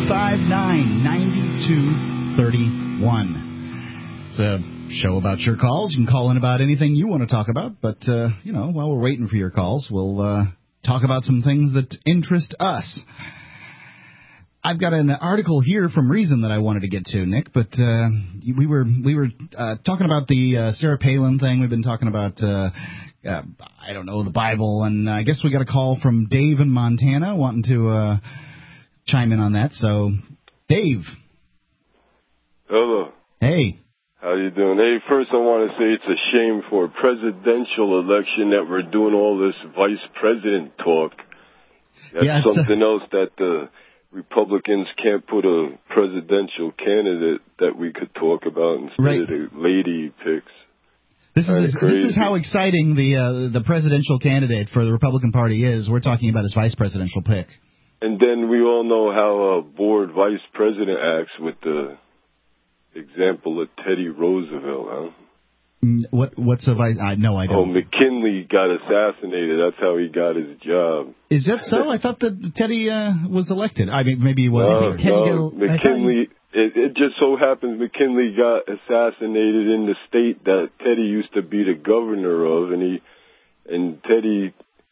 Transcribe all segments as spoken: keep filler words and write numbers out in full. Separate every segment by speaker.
Speaker 1: five nine, nine two three one. It's a show about your calls. You can call in about anything you want to talk about, but, uh, you know, while we're waiting for your calls, we'll uh, talk about some things that interest us. I've got an article here from Reason that I wanted to get to, Nick, but uh, we were we were uh, talking about the uh, Sarah Palin thing. We've been talking about, uh, uh, I don't know, the Bible, and I guess we got a call from Dave in Montana wanting to uh, chime in on that. So, Dave.
Speaker 2: Hello.
Speaker 1: Hey.
Speaker 2: How you doing? Hey, first I want to say it's a shame for a presidential election that we're doing all this vice president talk. That's
Speaker 1: yeah,
Speaker 2: something else that the Republicans can't put a presidential candidate that we could talk about instead
Speaker 1: right.
Speaker 2: of the lady picks.
Speaker 1: This is this is how exciting the uh, the presidential candidate for the Republican Party is. We're talking about his vice presidential pick.
Speaker 2: And then we all know how a board vice president acts with the example of Teddy Roosevelt, huh?
Speaker 1: What what's a vice? I no, I don't.
Speaker 2: Oh, McKinley got assassinated. That's how he got his job.
Speaker 1: Is that so? I thought that Teddy uh, was elected. I mean, maybe he was.
Speaker 2: No,
Speaker 1: Teddy
Speaker 2: no.
Speaker 1: got,
Speaker 2: McKinley. It, it just so happens McKinley got assassinated in the state that Teddy used to be the governor of, and he and Teddy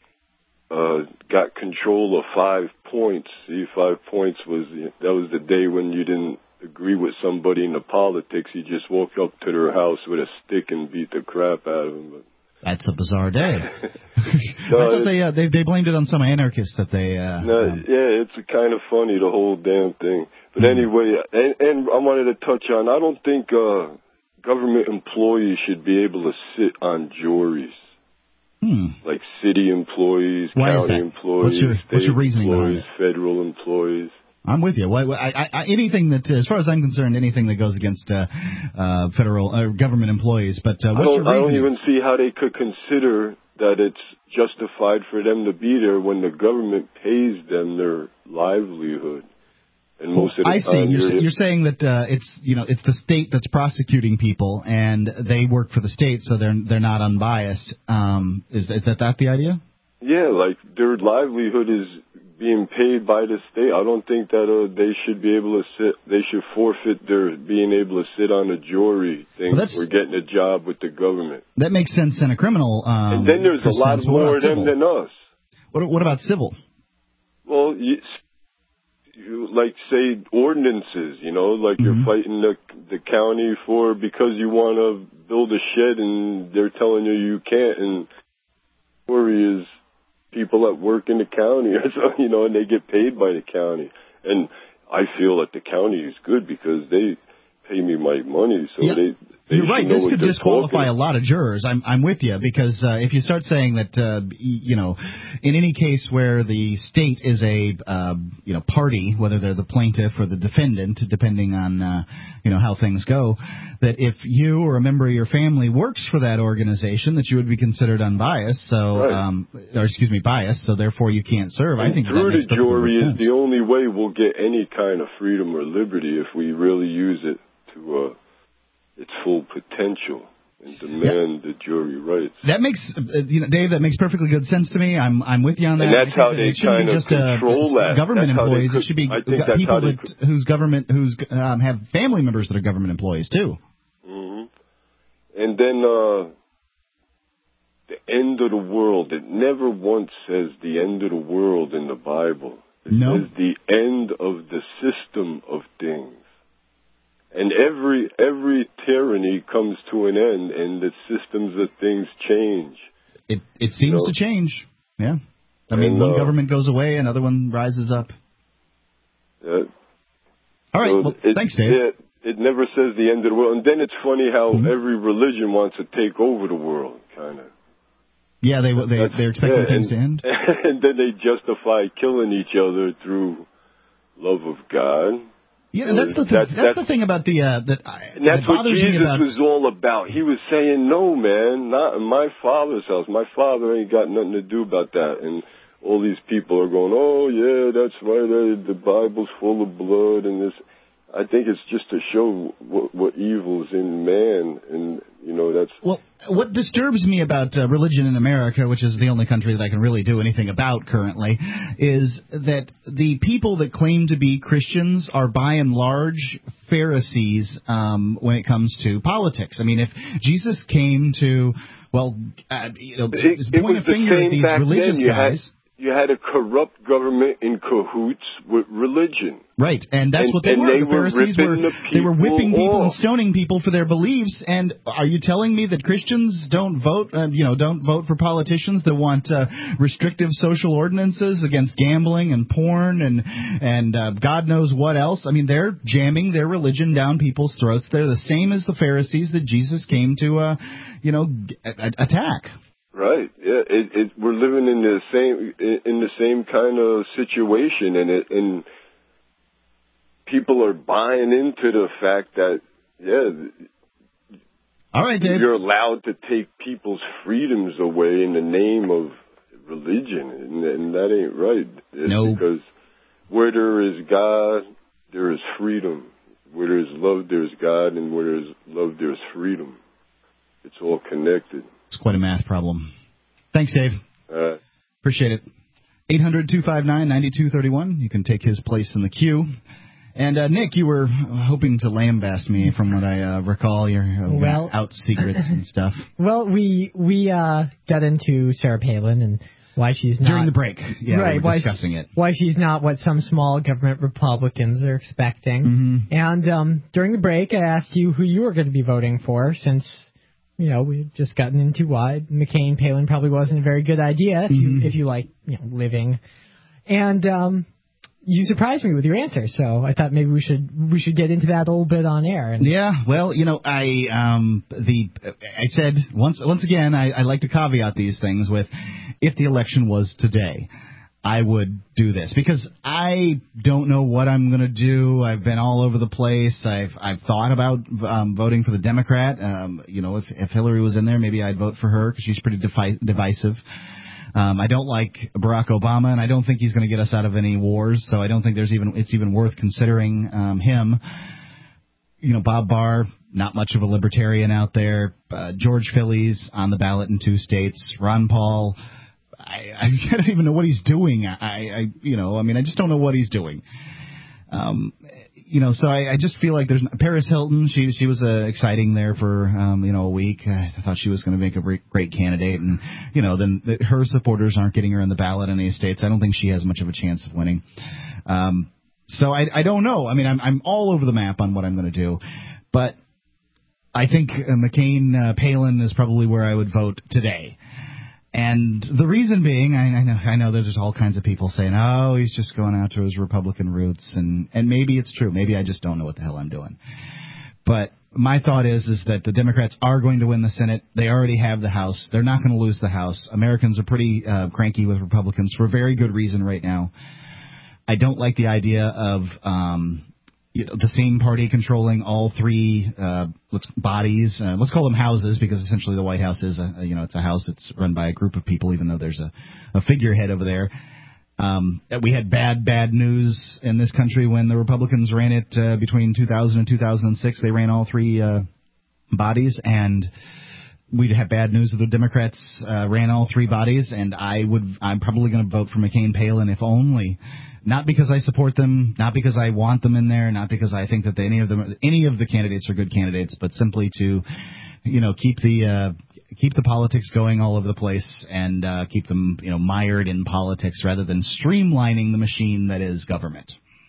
Speaker 2: uh, got control of Five Points. See, Five Points was that was the day when you didn't agree with somebody in the politics. You just walk up to their house with a stick and beat the crap out of them. But
Speaker 1: that's a bizarre day. no, I thought they, uh, they they blamed it on some anarchists that they. Uh,
Speaker 2: no,
Speaker 1: um,
Speaker 2: yeah, it's kind of funny, the whole damn thing. But mm-hmm. anyway, and, and I wanted to touch on. I don't think uh, government employees should be able to sit on juries.
Speaker 1: Hmm.
Speaker 2: Like city employees,
Speaker 1: Why
Speaker 2: county employees,
Speaker 1: what's your,
Speaker 2: state
Speaker 1: what's your reasoning
Speaker 2: employees,
Speaker 1: behind it?
Speaker 2: federal employees.
Speaker 1: I'm with you. Why, I, I, anything that, as far as I'm concerned, anything that goes against uh, uh, federal uh, government employees. But uh, what's
Speaker 2: I don't,
Speaker 1: your reasoning?
Speaker 2: I don't even see how they could consider that it's justified for them to be there when the government pays them their livelihood. And
Speaker 1: well,
Speaker 2: most of the
Speaker 1: I
Speaker 2: time
Speaker 1: see. You're,
Speaker 2: you're,
Speaker 1: you're saying that uh, it's you know it's the state that's prosecuting people, and they work for the state, so they're they're not unbiased. Um, is is that that the idea?
Speaker 2: Yeah, like their livelihood is being paid by the state. I don't think that uh, they should be able to sit. They should forfeit their being able to sit on a jury thing
Speaker 1: well,
Speaker 2: for getting a job with the government.
Speaker 1: That makes sense in a criminal. Um,
Speaker 2: and then there's a lot more of them than us.
Speaker 1: What what about civil?
Speaker 2: Well, you, you like say ordinances. You know, like mm-hmm. you're fighting the the county for because you want to build a shed and they're telling you you can't. And worry is people that work in the county or so, you know, and they get paid by the county. And I feel that the county is good because they pay me my money, so
Speaker 1: yeah.
Speaker 2: they, they
Speaker 1: You're right. This could disqualify
Speaker 2: talking.
Speaker 1: a lot of jurors. I'm I'm with you because uh, if you start saying that uh, you know, in any case where the state is a uh, you know party, whether they're the plaintiff or the defendant, depending on uh, you know how things go, that if you or a member of your family works for that organization, that you would be considered unbiased. So,
Speaker 2: right.
Speaker 1: um, or excuse me, biased. So therefore, you can't serve.
Speaker 2: And
Speaker 1: I think
Speaker 2: through
Speaker 1: that makes
Speaker 2: the jury
Speaker 1: sense.
Speaker 2: is the only way we'll get any kind of freedom or liberty if we really use it to. Uh, its full potential and demand yeah. the jury rights.
Speaker 1: That makes, uh, you know, Dave, that makes perfectly good sense to me. I'm I'm with you on that.
Speaker 2: And that's how
Speaker 1: that
Speaker 2: they kind of
Speaker 1: just,
Speaker 2: control
Speaker 1: uh,
Speaker 2: that.
Speaker 1: Government
Speaker 2: that's
Speaker 1: employees.
Speaker 2: Could,
Speaker 1: it should be
Speaker 2: I think
Speaker 1: go- people that
Speaker 2: could,
Speaker 1: whose government whose um, have family members that are government employees too.
Speaker 2: Mm-hmm. And then uh, the end of the world. It never once says the end of the world in the Bible. It
Speaker 1: no.
Speaker 2: says the end of the system of things. And every every tyranny comes to an end, and the systems of things change.
Speaker 1: It it seems you know? to change. Yeah, I mean,
Speaker 2: and,
Speaker 1: one
Speaker 2: uh,
Speaker 1: government goes away, another one rises up.
Speaker 2: Yeah.
Speaker 1: All right.
Speaker 2: So
Speaker 1: well,
Speaker 2: it,
Speaker 1: thanks, Dave.
Speaker 2: It, it never says the end of the world, and then it's funny how mm-hmm. every religion wants to take over the world, kind of.
Speaker 1: Yeah, they they they're expecting
Speaker 2: yeah,
Speaker 1: things
Speaker 2: and,
Speaker 1: to end,
Speaker 2: and then they justify killing each other through love of God.
Speaker 1: Yeah, that's the th- that's, that's the thing about the uh, that.
Speaker 2: And that's
Speaker 1: that
Speaker 2: what Jesus
Speaker 1: about...
Speaker 2: was all about. He was saying, "No, man, not in my Father's house. My Father ain't got nothing to do about that." And all these people are going, "Oh, yeah, that's right. The Bible's full of blood and this." I think it's just to show what, what evil's in man, and you know that's.
Speaker 1: Well, what disturbs me about uh, religion in America, which is the only country that I can really do anything about currently, is that the people that claim to be Christians are by and large Pharisees um, when it comes to politics. I mean, if Jesus came to, well, uh, you know,
Speaker 2: it,
Speaker 1: just
Speaker 2: it
Speaker 1: point a finger
Speaker 2: the
Speaker 1: at these
Speaker 2: back
Speaker 1: religious
Speaker 2: then.
Speaker 1: guys.
Speaker 2: Had, you had a corrupt government in cahoots with religion.
Speaker 1: Right, and that's
Speaker 2: and,
Speaker 1: what they
Speaker 2: and
Speaker 1: were.
Speaker 2: They
Speaker 1: the Pharisees
Speaker 2: were,
Speaker 1: were,
Speaker 2: the
Speaker 1: they were whipping people
Speaker 2: off.
Speaker 1: and stoning people for their beliefs. And are you telling me that Christians don't vote, uh, you know, don't vote for politicians that want uh, restrictive social ordinances against gambling and porn and and uh, God knows what else? I mean, they're jamming their religion down people's throats. They're the same as the Pharisees that Jesus came to, uh, you know, g- a- attack.
Speaker 2: Right. Yeah. It, it, we're living in the same in the same kind of situation, and it and people are buying into the fact that yeah.
Speaker 1: All right, Dave.
Speaker 2: You're allowed to take people's freedoms away in the name of religion, and, and that ain't right. It's
Speaker 1: no.
Speaker 2: Because where there is God, there is freedom. Where there is love, there is God, and where there is love, there is freedom. It's all connected.
Speaker 1: It's quite a math problem. Thanks, Dave.
Speaker 2: Uh,
Speaker 1: Appreciate it. eight hundred, two five nine, nine two three one. You can take his place in the queue. And, uh, Nick, you were hoping to lambast me from what I uh, recall. Your uh,
Speaker 3: well,
Speaker 1: out secrets and stuff.
Speaker 3: Well, we we uh, got into Sarah Palin and why she's not...
Speaker 1: During the break. Yeah,
Speaker 3: right,
Speaker 1: we were
Speaker 3: why
Speaker 1: discussing
Speaker 3: she,
Speaker 1: it.
Speaker 3: Why she's not what some small government Republicans are expecting.
Speaker 1: Mm-hmm.
Speaker 3: And um, during the break, I asked you who you were going to be voting for since... You know, we've just gotten into why McCain Palin probably wasn't a very good idea if
Speaker 1: mm-hmm.
Speaker 3: you if you like you know living, and um, you surprised me with your answer. So I thought maybe we should we should get into that a little bit on air. And
Speaker 1: yeah, well, you know, I um the I said once once again I, I like to caveat these things with if the election was today, I would do this because I don't know what I'm going to do. I've been all over the place. I've I've thought about um, voting for the Democrat. Um, you know, if if Hillary was in there, maybe I'd vote for her because she's pretty defi- divisive. Um, I don't like Barack Obama, and I don't think he's going to get us out of any wars. So I don't think there's even it's even worth considering um, him. You know, Bob Barr, not much of a libertarian out there. Uh, George Phillies on the ballot in two states. Ron Paul. I, I don't even know what he's doing. I, I, you know, I mean, I just don't know what he's doing. Um, you know, so I, I just feel like there's Paris Hilton. She she was uh, exciting there for um, you know a week. I thought she was going to make a great, great candidate, and you know, then the, her supporters aren't getting her in the ballot in these states. I don't think she has much of a chance of winning. Um, so I I don't know. I mean, I'm I'm all over the map on what I'm going to do, but I think uh, McCain uh, Palin is probably where I would vote today. And the reason being, I, I know I know there's all kinds of people saying, oh, he's just going after his Republican roots, and, and maybe it's true. Maybe I just don't know what the hell I'm doing. But my thought is is that the Democrats are going to win the Senate. They already have the House. They're not going to lose the House. Americans are pretty uh, cranky with Republicans for very good reason right now. I don't like the idea of um, you know, the same party controlling all three uh, let's, bodies. Uh, let's call them houses, because essentially the White House is a you know it's a house that's run by a group of people, even though there's a, a figurehead over there. Um, we had bad, bad news in this country when the Republicans ran it uh, between two thousand and two thousand six. They ran all three uh, bodies, and we'd have bad news if the Democrats uh, ran all three bodies. And I would, I'm probably going to vote for McCain Palin, if only, not because I support them, not because I want them in there, not because I think that any of them, any of the candidates are good candidates, but simply to, you know, keep the. Uh, keep the politics going all over the place and uh, keep them, you know, mired in politics rather than streamlining the machine that is government.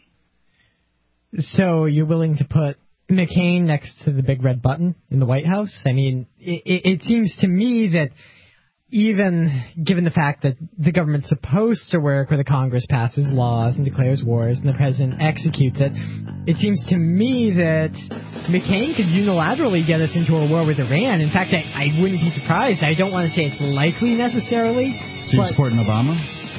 Speaker 3: So you're willing to put McCain next to the big red button in the White House? I mean, it, it seems to me that even given the fact that the government's supposed to work where the Congress passes laws and declares wars and the president executes it, it seems to me that McCain could unilaterally get us into a war with Iran. In fact, I, I wouldn't be surprised. I don't want to say it's likely necessarily.
Speaker 1: So you're supporting Obama?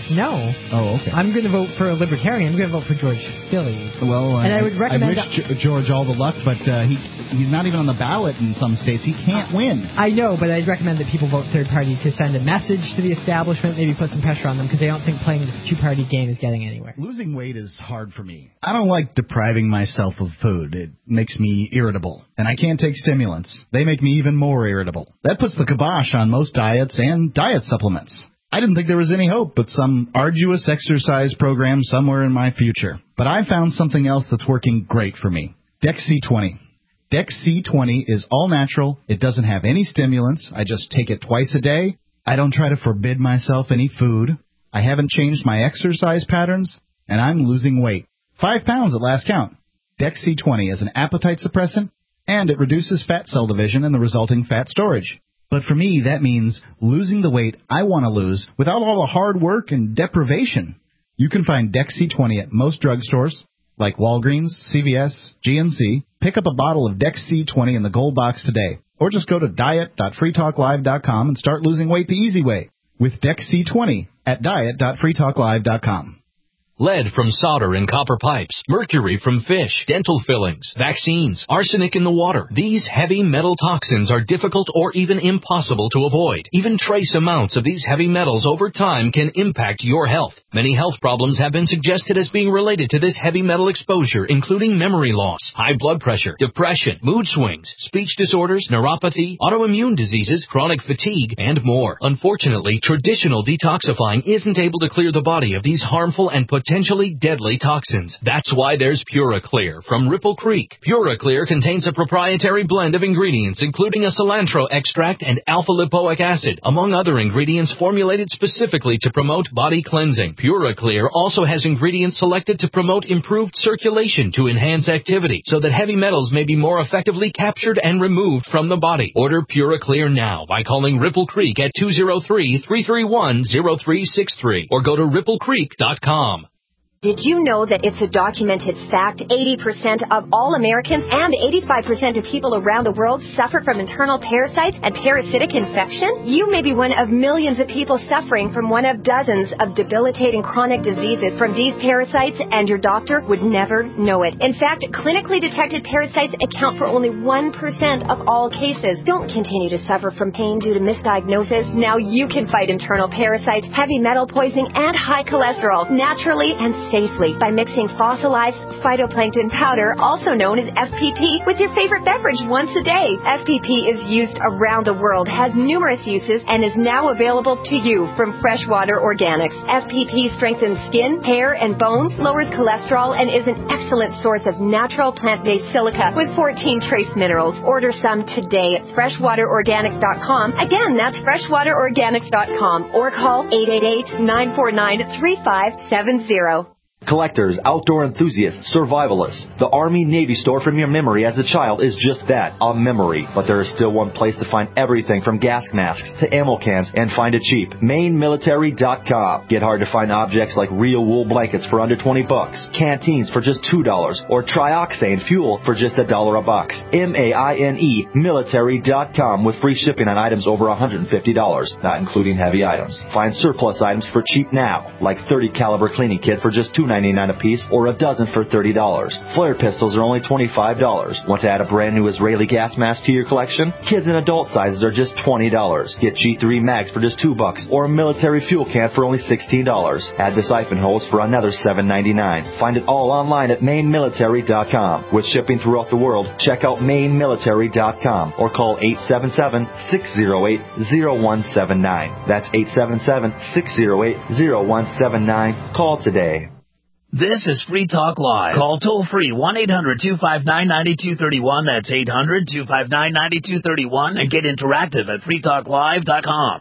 Speaker 3: No.
Speaker 1: Oh, okay.
Speaker 3: I'm going to vote for a Libertarian. I'm going to vote for George Phillies.
Speaker 1: Well,
Speaker 3: and I,
Speaker 1: I
Speaker 3: would recommend.
Speaker 1: I wish that, George all the luck, but uh, he he's not even on the ballot in some states. He can't win.
Speaker 3: I know, but I'd recommend that people vote third party to send a message to the establishment, maybe put some pressure on them, because they don't think playing this two-party game is getting anywhere.
Speaker 1: Losing weight is hard for me. I don't like depriving myself of food. It makes me irritable. And I can't take stimulants. They make me even more irritable. That puts the kibosh on most diets and diet supplements. I didn't think there was any hope but some arduous exercise program somewhere in my future. But I found something else that's working great for me. Dex C twenty. Dex C twenty is all natural. It doesn't have any stimulants. I just take it twice a day. I don't try to forbid myself any food. I haven't changed my exercise patterns, and I'm losing weight. Five pounds at last count. Dex C twenty is an appetite suppressant, and it reduces fat cell division and the resulting fat storage. But for me, that means losing the weight I want to lose without all the hard work and deprivation. You can find Dex C twenty at most drugstores, like Walgreens, C V S, G N C. Pick up a bottle of Dex C twenty in the gold box today. Or just go to diet dot free talk live dot com and start losing weight the easy way with Dex C twenty at diet dot free talk live dot com.
Speaker 4: Lead from solder in copper pipes, mercury from fish, dental fillings, vaccines, arsenic in the water. These heavy metal toxins are difficult or even impossible to avoid. Even trace amounts of these heavy metals over time can impact your health. Many health problems have been suggested as being related to this heavy metal exposure, including memory loss, high blood pressure, depression, mood swings, speech disorders, neuropathy, autoimmune diseases, chronic fatigue, and more. Unfortunately, traditional detoxifying isn't able to clear the body of these harmful and potential potentially deadly toxins. That's why there's PuraClear from Ripple Creek. PuraClear contains a proprietary blend of ingredients, including a cilantro extract and alpha-lipoic acid, among other ingredients formulated specifically to promote body cleansing. PuraClear also has ingredients selected to promote improved circulation to enhance activity, so that heavy metals may be more effectively captured and removed from the body. Order PuraClear now by calling Ripple Creek at two oh three, three three one, oh three six three or go to ripple creek dot com.
Speaker 5: Did you know that it's a documented fact eighty percent of all Americans and eighty-five percent of people around the world suffer from internal parasites and parasitic infection? You may be one of millions of people suffering from one of dozens of debilitating chronic diseases from these parasites, and your doctor would never know it. In fact, clinically detected parasites account for only one percent of all cases. Don't continue to suffer from pain due to misdiagnosis. Now you can fight internal parasites, heavy metal poisoning, and high cholesterol naturally and safely by mixing fossilized phytoplankton powder, also known as F P P, with your favorite beverage once a day. F P P is used around the world, has numerous uses, and is now available to you from Freshwater Organics. F P P strengthens skin, hair, and bones, lowers cholesterol, and is an excellent source of natural plant-based silica with fourteen trace minerals. Order some today at freshwater organics dot com. Again, that's freshwater organics dot com, or call eight eight eight, nine four nine, three five seven zero.
Speaker 6: Collectors, outdoor enthusiasts, survivalists. The Army-Navy store from your memory as a child is just that, a memory. But there is still one place to find everything from gas masks to ammo cans, and find it cheap. Maine military dot com. Get hard-to-find objects like real wool blankets for under twenty bucks, canteens for just two dollars, or trioxane fuel for just a dollar a box. M A I N E military dot com with free shipping on items over one hundred fifty dollars, not including heavy items. Find surplus items for cheap now, like thirty caliber cleaning kit for just two dollars and ninety-nine cents a piece, or a dozen for thirty dollars. Flare pistols are only twenty-five dollars. Want to add a brand new Israeli gas mask to your collection? Kids and adult sizes are just twenty dollars. Get G three mags for just two bucks, or a military fuel can for only sixteen dollars. Add the siphon hose for another seven ninety-nine. Find it all online at Maine military dot com. With shipping throughout the world, check out Maine military dot com or call eight seven seven, six oh eight, oh one seven nine. That's eight seven seven, six oh eight, oh one seven nine. Call today.
Speaker 7: This is Free Talk Live. Call toll-free one eight hundred, two five nine, nine two three one. That's eight hundred, two five nine, nine two three one. And get interactive at free talk live dot com.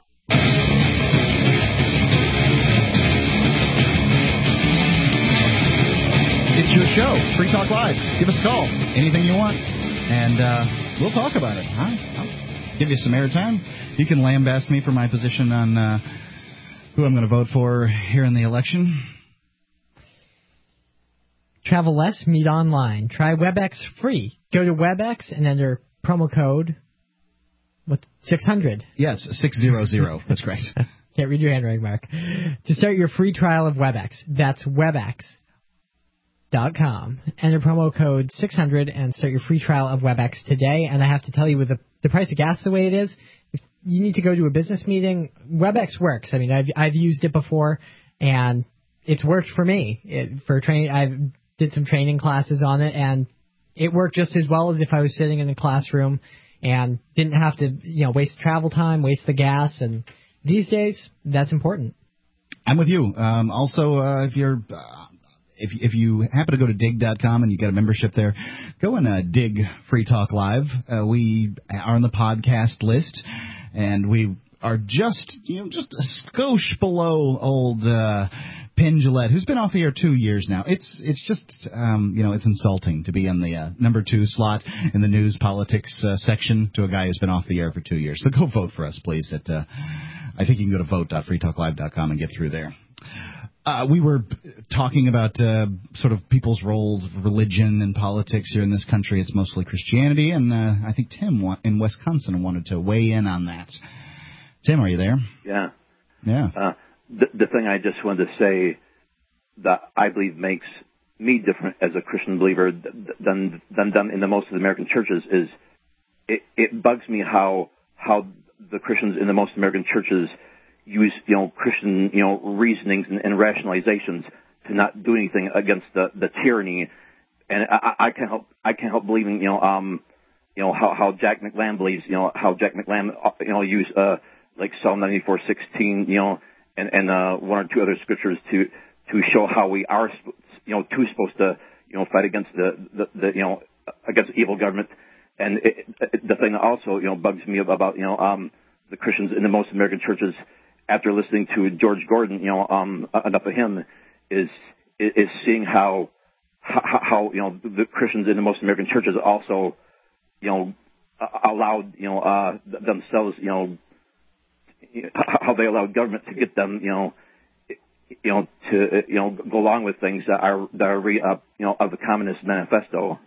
Speaker 1: It's your show, Free Talk Live. Give us a call, anything you want, and uh, we'll talk about it. Huh? I'll give you some airtime. You can lambaste me for my position on uh, who I'm going to vote for here in the election.
Speaker 3: Travel less, meet online. Try WebEx free. Go to WebEx and enter promo code, what, six hundred?
Speaker 1: Yes, six hundred. That's great.
Speaker 3: Can't read your handwriting, Mark. To start your free trial of WebEx. That's WebEx dot com. Enter promo code six hundred and start your free trial of WebEx today. And I have to tell you, with the, the price of gas the way it is, if you need to go to a business meeting, WebEx works. I mean, I've I've used it before, and it's worked for me. It, for training, I did some training classes on it, and it worked just as well as if I was sitting in a classroom and didn't have to, you know, waste travel time, waste the gas. And these days, that's important.
Speaker 1: I'm with you. Um, also, uh, if you're... Uh, If if you happen to go to dig dot com and you got a membership there, go and uh, dig Free Talk Live. Uh, we are on the podcast list, and we are just you know just a skosh below old uh, Penn Jillette, who's been off the air two years now. It's it's just um, you know it's insulting to be in the uh, number two slot in the news politics uh, section to a guy who's been off the air for two years. So go vote for us, please. At uh, I think you can go to vote dot free talk live dot com and get through there. Uh, we were talking about uh, sort of people's roles of religion and politics here in this country. It's mostly Christianity, and uh, I think Tim wa- in Wisconsin wanted to weigh in on that. Tim, are you there?
Speaker 8: Yeah.
Speaker 1: Yeah.
Speaker 8: Uh, the, the thing I just wanted to say that I believe makes me different as a Christian believer than than done in the most of the American churches is it, it bugs me how how the Christians in the most American churches use, you know, Christian, you know, reasonings and, and rationalizations to not do anything against the, the tyranny. And I, I can't help, I can't help believing, you know, um, you know, how, how Jack McLam believes, you know, how Jack McLam, you know, use, uh, like Psalm ninety-four sixteen, you know, and, and, uh, one or two other scriptures to, to show how we are, you know, too supposed to, you know, fight against the, the, the you know, against evil government. And it, it, the thing that also, you know, bugs me about, you know, um, the Christians in the most American churches, after listening to George Gordon, you know, um, enough of him, is is seeing how, how, how, you know, the Christians in the most American churches also, you know, allowed, you know, uh, themselves, you know, how they allowed government to get them, you know, you know, to, you know, go along with things that are, that are, re, uh, you know, of the Communist Manifesto.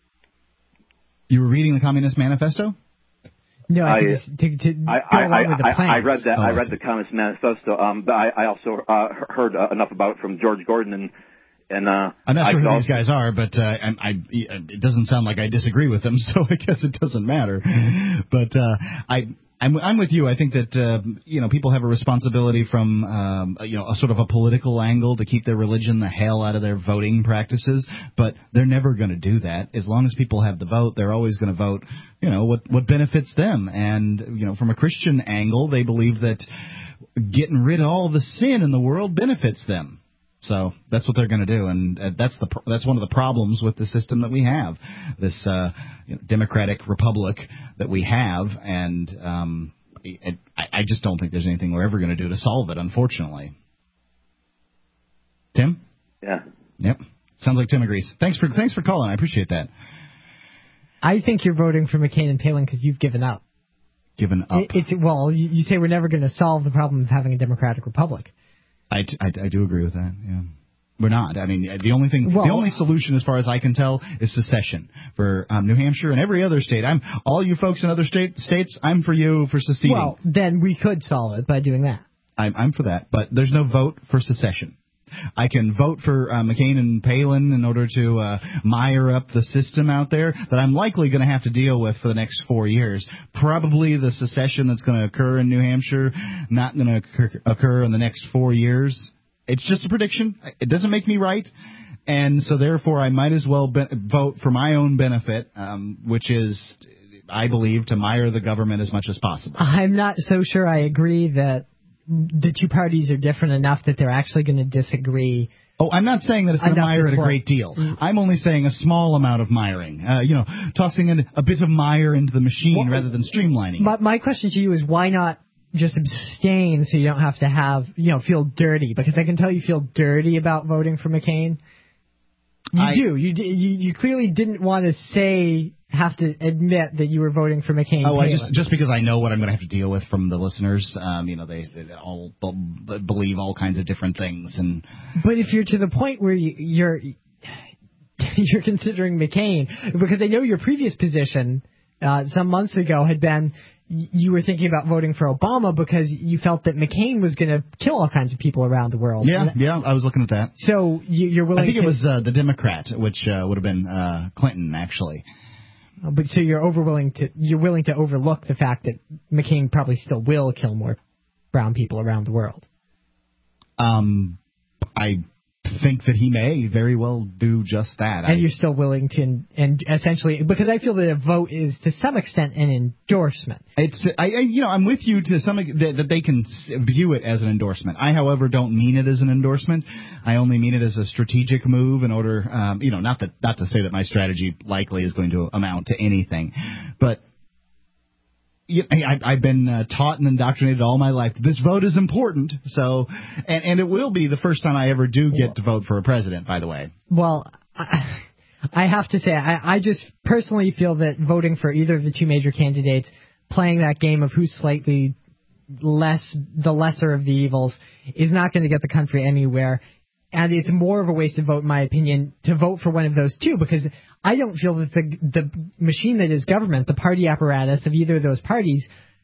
Speaker 1: You were reading the Communist Manifesto?
Speaker 3: No, I,
Speaker 8: I,
Speaker 3: to, to go
Speaker 8: I,
Speaker 3: along
Speaker 8: I,
Speaker 3: with the
Speaker 8: I,
Speaker 3: plans.
Speaker 8: I read that.
Speaker 1: Oh,
Speaker 8: I
Speaker 1: I
Speaker 8: read
Speaker 1: see.
Speaker 8: the Communist Manifesto, um, but I, I also uh, heard uh, enough about it from George Gordon, and and uh,
Speaker 1: I'm not
Speaker 8: I
Speaker 1: sure who
Speaker 8: also,
Speaker 1: these guys are, but uh, I, I, it doesn't sound like I disagree with them, so I guess it doesn't matter. But uh, I. I'm, I'm with you. I think that, uh, you know, people have a responsibility from, um, you know, a sort of a political angle to keep their religion the hell out of their voting practices, but they're never going to do that. As long as people have the vote, they're always going to vote, you know, what, what benefits them. And, you know, from a Christian angle, they believe that getting rid of all the sin in the world benefits them. So that's what they're going to do, and uh, that's the that's one of the problems with the system that we have, this uh, you know, democratic republic that we have, and um, it, I, I just don't think there's anything we're ever going to do to solve it, unfortunately. Tim?
Speaker 8: Yeah.
Speaker 1: Yep. Sounds like Tim agrees. Thanks for thanks for calling. I appreciate that.
Speaker 3: I think you're voting for McCain and Palin because you've given up.
Speaker 1: Given up.
Speaker 3: It, it's well, you, you say we're never going to solve the problem of having a democratic republic.
Speaker 1: I, I, I do agree with that, yeah. We're not. I mean, the only thing,
Speaker 3: well,
Speaker 1: the only solution, as far as I can tell, is secession for um, New Hampshire and every other state. I'm all you folks in other state states. I'm for you for seceding.
Speaker 3: Well, then we could solve it by doing that.
Speaker 1: I'm, I'm for that, but there's no vote for secession. I can vote for uh, McCain and Palin in order to uh, mire up the system out there that I'm likely going to have to deal with for the next four years. Probably the secession that's going to occur in New Hampshire, not going to occur, occur in the next four years. It's just a prediction. It doesn't make me right. And so, therefore, I might as well be- vote for my own benefit, um, which is, I believe, to mire the government as much as possible.
Speaker 3: I'm not so sure I agree that the two parties are different enough that they're actually going to disagree.
Speaker 1: Oh, I'm not saying that it's going to mire it a great deal. I'm only saying a small amount of miring. Uh, you know, tossing in a bit of mire into the machine well, rather than streamlining
Speaker 3: my,
Speaker 1: it.
Speaker 3: My question to you is why not just abstain so you don't have to have, you know, feel dirty? Because I can tell you feel dirty about voting for McCain. You I, do. You, you you clearly didn't want to say, have to admit that you were voting for McCain.
Speaker 1: Oh,
Speaker 3: Palin.
Speaker 1: I just just because I know what I'm going to have to deal with from the listeners. Um, you know, they, they all b- believe all kinds of different things. And
Speaker 3: but if you're to the point where you, you're you're considering McCain, because I know your previous position uh, some months ago had been you were thinking about voting for Obama because you felt that McCain was going to kill all kinds of people around the world.
Speaker 1: Yeah,
Speaker 3: and,
Speaker 1: yeah, I was looking at that.
Speaker 3: So you, you're willing
Speaker 1: I think
Speaker 3: to...
Speaker 1: it was uh, the Democrat, which uh, would have been uh, Clinton, actually.
Speaker 3: But so you're over willing to you're willing to overlook the fact that McCain probably still will kill more brown people around the world.
Speaker 1: Um, I think that he may very well do just that.
Speaker 3: And
Speaker 1: I,
Speaker 3: you're still willing to, and essentially, because I feel that a vote is to some extent an endorsement.
Speaker 1: It's, I, I you know, I'm with you to some that, that they can view it as an endorsement. I, however, don't mean it as an endorsement. I only mean it as a strategic move in order, um, you know, not that not to say that my strategy likely is going to amount to anything, but. You know, I, I've been uh, taught and indoctrinated all my life. This vote is important, so and, and it will be the first time I ever do get to vote for a president, by the way.
Speaker 3: Well, I, I have to say, I, I just personally feel that voting for either of the two major candidates, playing that game of who's slightly less, the lesser of the evils, is not going to get the country anywhere. And it's more of a wasted vote, in my opinion, to vote for one of those two, because I don't feel that the the machine that is government, the party apparatus of either of those parties,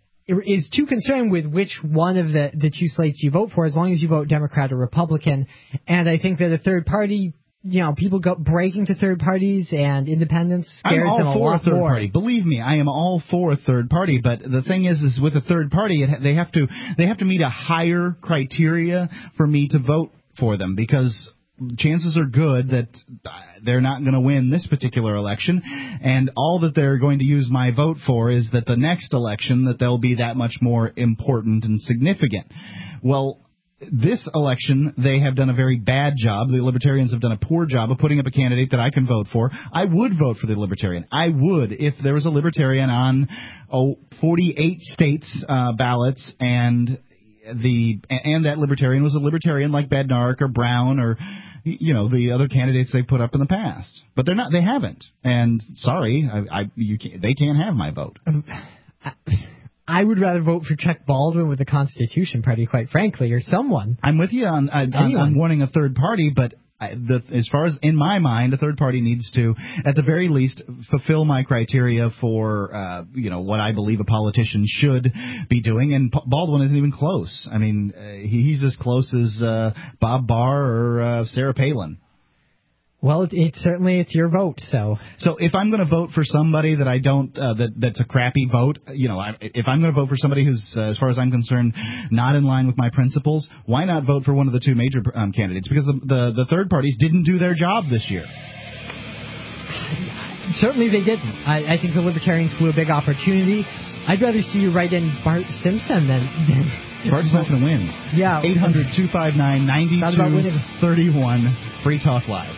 Speaker 3: is too concerned with which one of the, the two slates you vote for, as long as you vote Democrat or Republican. And I think that a third party, you know, people go breaking to third parties and independents scares them a lot more.
Speaker 1: I'm all for a third party. Believe me, I am all for a third party. But the thing is, is with a third party, it, they have to they have to meet a higher criteria for me to vote for them, because chances are good that they're not going to win this particular election, and all that they're going to use my vote for is that the next election that they'll be that much more important and significant. Well, this election, they have done a very bad job. The Libertarians have done a poor job of putting up a candidate that I can vote for. I would vote for the Libertarian. I would if there was a Libertarian on oh, forty-eight states uh, ballots, and the and that Libertarian was a Libertarian like Badnarik or Brown or, you know, the other candidates they put up in the past. But they're not. They haven't. And sorry, I, I you can't, they can't have my vote.
Speaker 3: Um, I, I would rather vote for Chuck Baldwin with the Constitution Party, quite frankly, or someone.
Speaker 1: I'm with you on on, on wanting a third party, but I, the, as far as in my mind, a third party needs to, at the very least, fulfill my criteria for, uh, you know, what I believe a politician should be doing. And P- Baldwin isn't even close. I mean, uh, he, he's as close as uh, Bob Barr or uh, Sarah Palin.
Speaker 3: Well, it, it certainly it's your vote, so.
Speaker 1: So if I'm going to vote for somebody that I don't, uh, that that's a crappy vote, you know, I, if I'm going to vote for somebody who's, uh, as far as I'm concerned, not in line with my principles, why not vote for one of the two major um, candidates? Because the, the the third parties didn't do their job this year.
Speaker 3: Certainly they didn't. I, I think the Libertarians blew a big opportunity. I'd rather see you write in Bart Simpson than. than
Speaker 1: Bart's not going to win.
Speaker 3: Yeah.
Speaker 1: eight hundred two five nine nine two three one. Free Talk Live.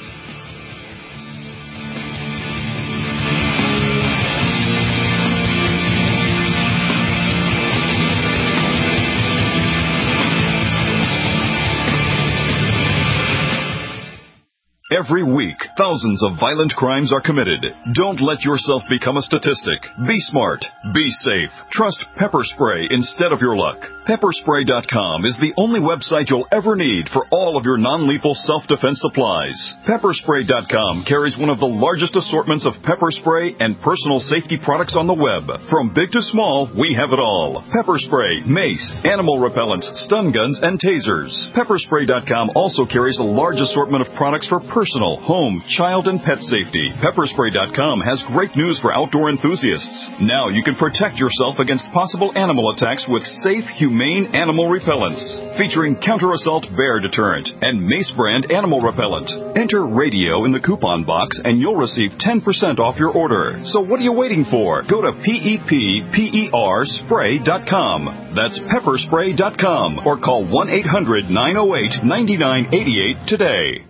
Speaker 9: Every week, thousands of violent crimes are committed. Don't let yourself become a statistic. Be smart. Be safe. Trust Pepper Spray instead of your luck. Pepper Spray dot com is the only website you'll ever need for all of your non-lethal self-defense supplies. Pepper Spray dot com carries one of the largest assortments of pepper spray and personal safety products on the web. From big to small, we have it all. Pepper spray, mace, animal repellents, stun guns, and tasers. Pepper Spray dot com also carries a large assortment of products for personal, home, child, and pet safety. Pepper Spray dot com has great news for outdoor enthusiasts. Now you can protect yourself against possible animal attacks with safe, humane animal repellents. Featuring counter-assault bear deterrent and Mace brand animal repellent. Enter radio in the coupon box and you'll receive ten percent off your order. So what are you waiting for? Go to P E P P E R spray dot com. That's pepper spray dot com or call one eight hundred nine oh eight nine nine eight eight today.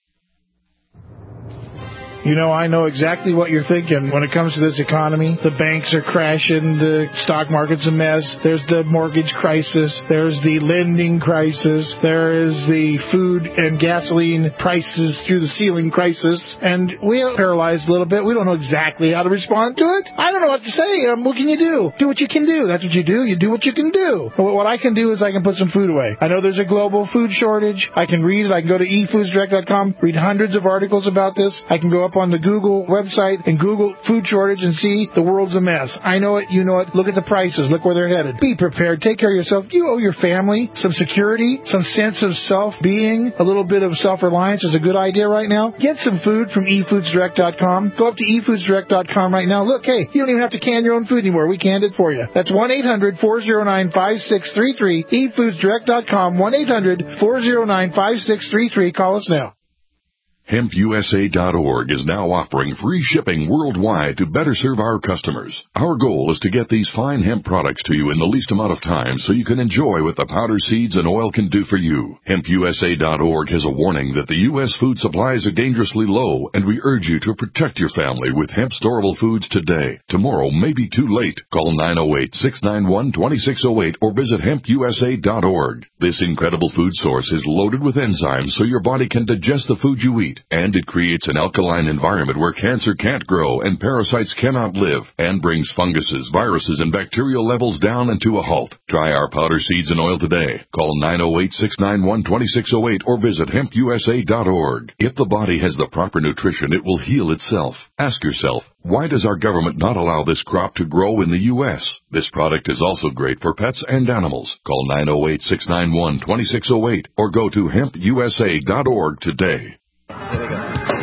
Speaker 10: You know, I know exactly what you're thinking when it comes to this economy. The banks are crashing. The stock market's a mess. There's the mortgage crisis. There's the lending crisis. There is the food and gasoline prices through the ceiling crisis. And we are paralyzed a little bit. We don't know exactly how to respond to it. I don't know what to say. Um, what can you do? Do what you can do. That's what you do. You do what you can do. What I can do is I can put some food away. I know there's a global food shortage. I can read it. I can go to e foods direct dot com, read hundreds of articles about this. I can go up up on the Google website and Google food shortage and see the world's a mess. I know it, you know it. Look at the prices. Look where they're headed. Be prepared. Take care of yourself. You owe your family some security, some sense of self-being. A little bit of self-reliance is a good idea right now. Get some food from e foods direct dot com. Go up to e foods direct dot com right now. Look, hey, you don't even have to can your own food anymore. We canned it for you. That's one eight hundred four oh nine five six three three. e foods direct dot com. one eight hundred four oh nine five six three three. Call us now.
Speaker 9: hemp u s a dot org is now offering free shipping worldwide to better serve our customers. Our goal is to get these fine hemp products to you in the least amount of time so you can enjoy what the powder, seeds, and oil can do for you. hemp u s a dot org has a warning that the U S food supplies are dangerously low, and we urge you to protect your family with hemp storable foods today. Tomorrow may be too late. Call nine oh eight, six nine one, two six oh eight or visit hemp u s a dot org. This incredible food source is loaded with enzymes so your body can digest the food you eat. And it creates an alkaline environment where cancer can't grow and parasites cannot live, and brings funguses, viruses, and bacterial levels down and to a halt. Try our powder, seeds, and oil today. Call nine oh eight, six nine one, two six oh eight or visit hemp u s a dot org. If the body has the proper nutrition, it will heal itself. Ask yourself, why does our government not allow this crop to grow in the U S? This product is also great for pets and animals. Call nine oh eight, six nine one, two six oh eight or go to hemp u s a dot org today.
Speaker 11: Here we go.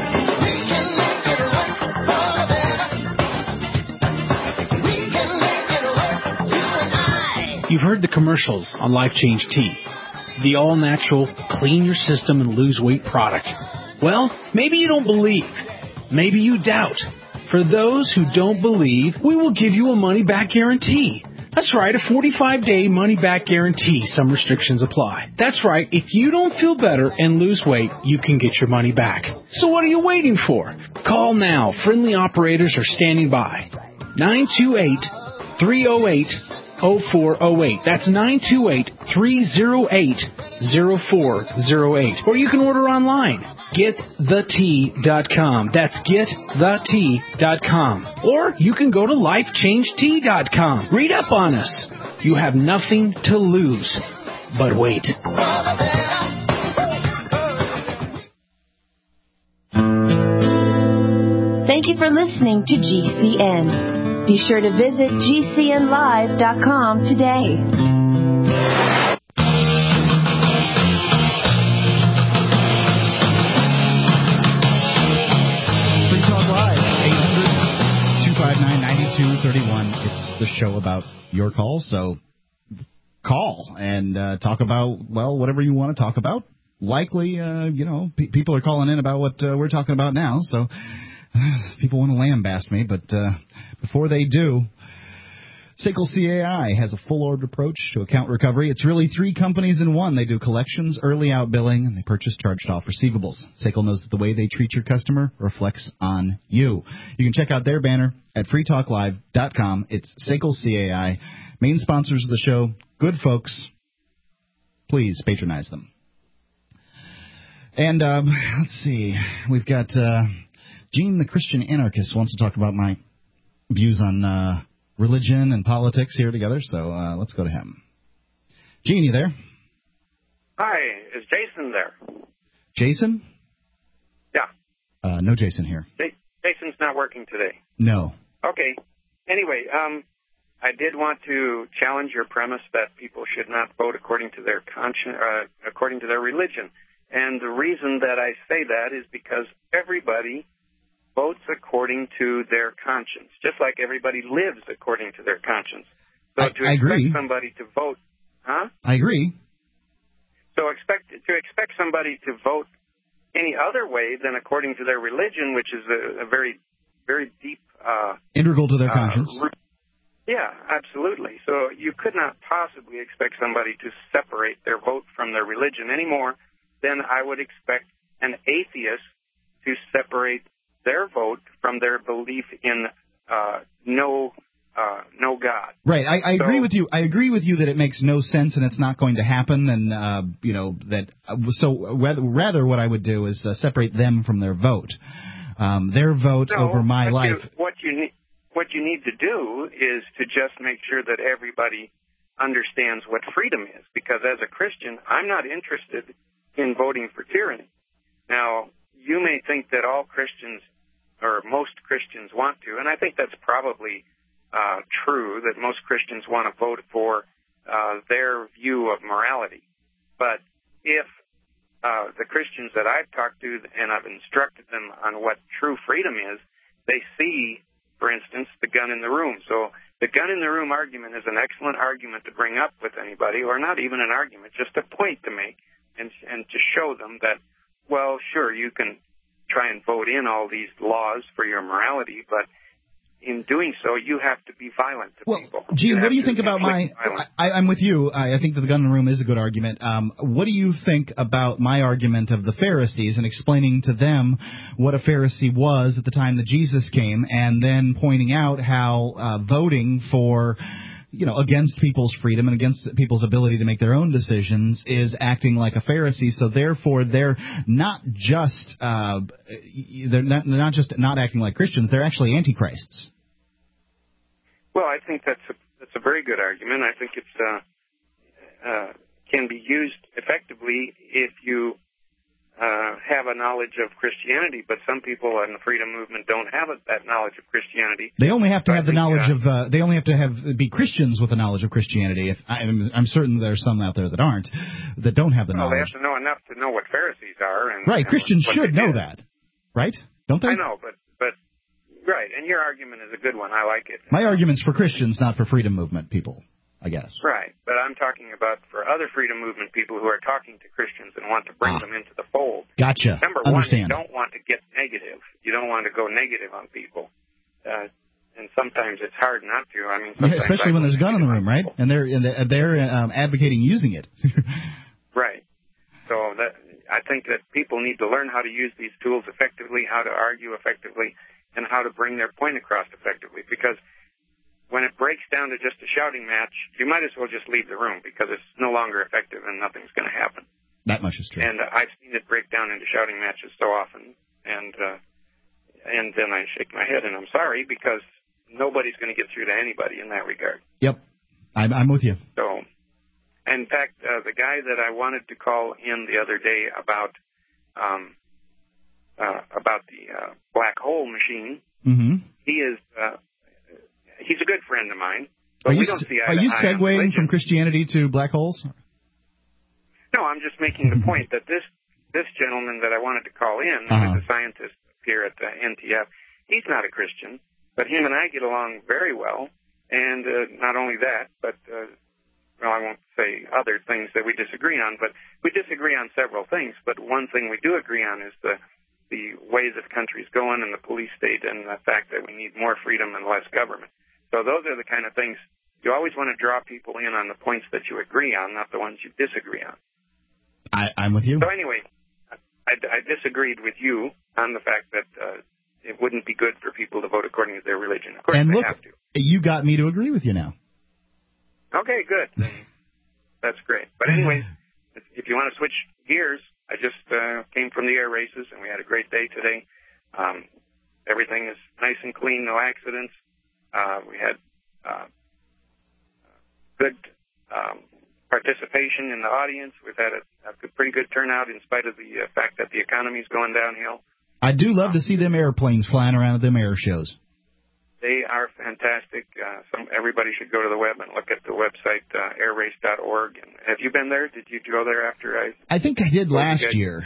Speaker 12: You've heard the commercials on Life Change Tea, the all-natural, clean your system and lose weight product. Well, maybe you don't believe. Maybe you doubt. For those who don't believe, we will give you a money-back guarantee. That's right, a forty-five day money-back guarantee. Some restrictions apply. That's right, if you don't feel better and lose weight, you can get your money back. So what are you waiting for? Call now. Friendly operators are standing by. nine two eight, three oh eight, oh four oh eight. That's nine two eight, three oh eight, oh four oh eight. Or you can order online. get the tea dot com. That's get the tea dot com. Or you can go to life change tea dot com. Read up on us. You have nothing to lose. But wait.
Speaker 13: Thank you for listening to G C N. Be sure to visit G C N live dot com today.
Speaker 1: two thirty-one. It's the show about your calls, so call and uh, talk about, well, whatever you want to talk about. Likely, uh, you know, pe- people are calling in about what uh, we're talking about now, so uh, people want to lambaste me, but uh, before they do, S A C L C A I has a full-orbed approach to account recovery. It's really three companies in one. They do collections, early out billing, and they purchase charged-off receivables. S A C L knows that the way they treat your customer reflects on you. You can check out their banner at free talk live dot com. It's S A C L C A I. Main sponsors of the show, good folks. Please patronize them. And um, let's see. We've got uh, Gene, the Christian anarchist, wants to talk about my views on Uh, religion and politics here together, so uh, let's go to him. Gene, you there?
Speaker 14: Hi, is Jason there?
Speaker 1: Jason?
Speaker 14: Yeah.
Speaker 1: Uh, no Jason here.
Speaker 14: J- Jason's not working today.
Speaker 1: No.
Speaker 14: Okay. Anyway, um, I did want to challenge your premise that people should not vote according to their conscience, uh, according to their religion. And the reason that I say that is because everybody votes according to their conscience, just like everybody lives according to their conscience. So
Speaker 1: I,
Speaker 14: to
Speaker 1: I
Speaker 14: expect
Speaker 1: agree.
Speaker 14: somebody to vote, huh?
Speaker 1: I agree.
Speaker 14: So expect to expect somebody to vote any other way than according to their religion, which is a, a very, very deep, uh,
Speaker 1: integral to their
Speaker 14: uh,
Speaker 1: conscience.
Speaker 14: root. Yeah, absolutely. So you could not possibly expect somebody to separate their vote from their religion any more than I would expect an atheist to separate their vote from their belief in uh, no uh, no God.
Speaker 1: Right. I, I
Speaker 14: so,
Speaker 1: agree with you. I agree with you that it makes no sense and it's not going to happen. And uh, you know that. Uh, so rather, rather, what I would do is uh, separate them from their vote. Um, their vote
Speaker 14: no,
Speaker 1: over my
Speaker 14: what
Speaker 1: life.
Speaker 14: You, what you need, what you need to do is to just make sure that everybody understands what freedom is. Because as a Christian, I'm not interested in voting for tyranny. Now, you may think that all Christians or most Christians want to, and I think that's probably uh, true, that most Christians want to vote for uh, their view of morality. But if uh, the Christians that I've talked to and I've instructed them on what true freedom is, they see, for instance, the gun in the room. So the gun in the room argument is an excellent argument to bring up with anybody, or not even an argument, just a point to make, and and to show them that, well, sure, you can try and vote in all these laws for your morality, but in doing so, you have to be violent to
Speaker 1: well,
Speaker 14: people.
Speaker 1: Gene,
Speaker 14: you
Speaker 1: what do you think about my... I, I'm with you. I, I think that the gun in the room is a good argument. Um, what do you think about my argument of the Pharisees and explaining to them what a Pharisee was at the time that Jesus came, and then pointing out how uh, voting for... you know, against people's freedom and against people's ability to make their own decisions is acting like a Pharisee. So therefore, they're not just uh, they're not, they're not just not acting like Christians. They're actually antichrists.
Speaker 14: Well, I think that's a that's a very good argument. I think it's uh, uh, can be used effectively if you uh, have a knowledge of Christianity, but some people in the freedom movement don't have a, that knowledge of Christianity.
Speaker 1: They only have to
Speaker 14: so
Speaker 1: have the
Speaker 14: think,
Speaker 1: knowledge
Speaker 14: uh,
Speaker 1: of. Uh, they only have to have be Christians with the knowledge of Christianity. If I'm, I'm certain there's some out there that aren't, that don't have the
Speaker 14: well,
Speaker 1: knowledge.
Speaker 14: they have to know enough to know what Pharisees are. And,
Speaker 1: right,
Speaker 14: and
Speaker 1: Christians
Speaker 14: what
Speaker 1: should
Speaker 14: they
Speaker 1: know
Speaker 14: did.
Speaker 1: that, right? Don't they?
Speaker 14: I know, but but right, and your argument is a good one. I like it.
Speaker 1: My argument's for Christians, not for freedom movement people, I guess.
Speaker 14: Right, but I'm talking about for other freedom movement people who are talking to Christians and want to bring
Speaker 1: Ah.
Speaker 14: them into the fold.
Speaker 1: Gotcha.
Speaker 14: Number
Speaker 1: Understand.
Speaker 14: one, you don't want to get negative. You don't want to go negative on people. Uh, and sometimes it's hard not to. I mean,
Speaker 1: Yeah, especially
Speaker 14: I
Speaker 1: when there's a gun in the room, right?
Speaker 14: people.
Speaker 1: And they're and they're, they're um, advocating using it.
Speaker 14: Right. So that I think that people need to learn how to use these tools effectively, how to argue effectively, and how to bring their point across effectively. Because when it breaks down to just a shouting match, you might as well just leave the room because it's no longer effective and nothing's going to happen.
Speaker 1: That much is true.
Speaker 14: And uh, I've seen it break down into shouting matches so often, and uh, and then I shake my head and I'm sorry because nobody's going to get through to anybody in that regard.
Speaker 1: Yep, I'm, I'm with you.
Speaker 14: So, in fact, uh, the guy that I wanted to call in the other day about um, uh, about the uh, black hole machine,
Speaker 1: Mm-hmm.
Speaker 14: he is uh, he's a good friend of mine. But
Speaker 1: Are you,
Speaker 14: we don't see eye
Speaker 1: are
Speaker 14: to
Speaker 1: you
Speaker 14: eye on
Speaker 1: segueing
Speaker 14: religion.
Speaker 1: from Christianity to black holes?
Speaker 14: No, I'm just making the point that this this gentleman that I wanted to call in,
Speaker 1: Uh-huh.
Speaker 14: who's a scientist here at the N T F, he's not a Christian, but him and I get along very well. And uh, not only that, but, uh, well, I won't say other things that we disagree on, but we disagree on several things. But one thing we do agree on is the the way this country's going and the police state and the fact that we need more freedom and less government. So those are the kind of things you always want to draw people in on the points that you agree on, not the ones you disagree on.
Speaker 1: I, I'm with you.
Speaker 14: So anyway, I, I disagreed with you on the fact that uh, it wouldn't be good for people to vote according to their religion. Of course
Speaker 1: and
Speaker 14: they
Speaker 1: look,
Speaker 14: have to.
Speaker 1: you got me to agree with you now.
Speaker 14: Okay, good. Then that's great. But anyways, if, if you want to switch gears, I just uh, came from the air races, and we had a great day today. Um, everything is nice and clean, no accidents. Uh, we had uh, good um, participation in the audience. We've had a, a pretty good turnout in spite of the uh, fact that the economy is going downhill.
Speaker 1: I do love to see them airplanes flying around at them air shows.
Speaker 14: They are fantastic. Uh, some everybody should go to the web and look at the website uh, air race dot org. And have you been there? Did you go there after I?
Speaker 1: I think I did last year.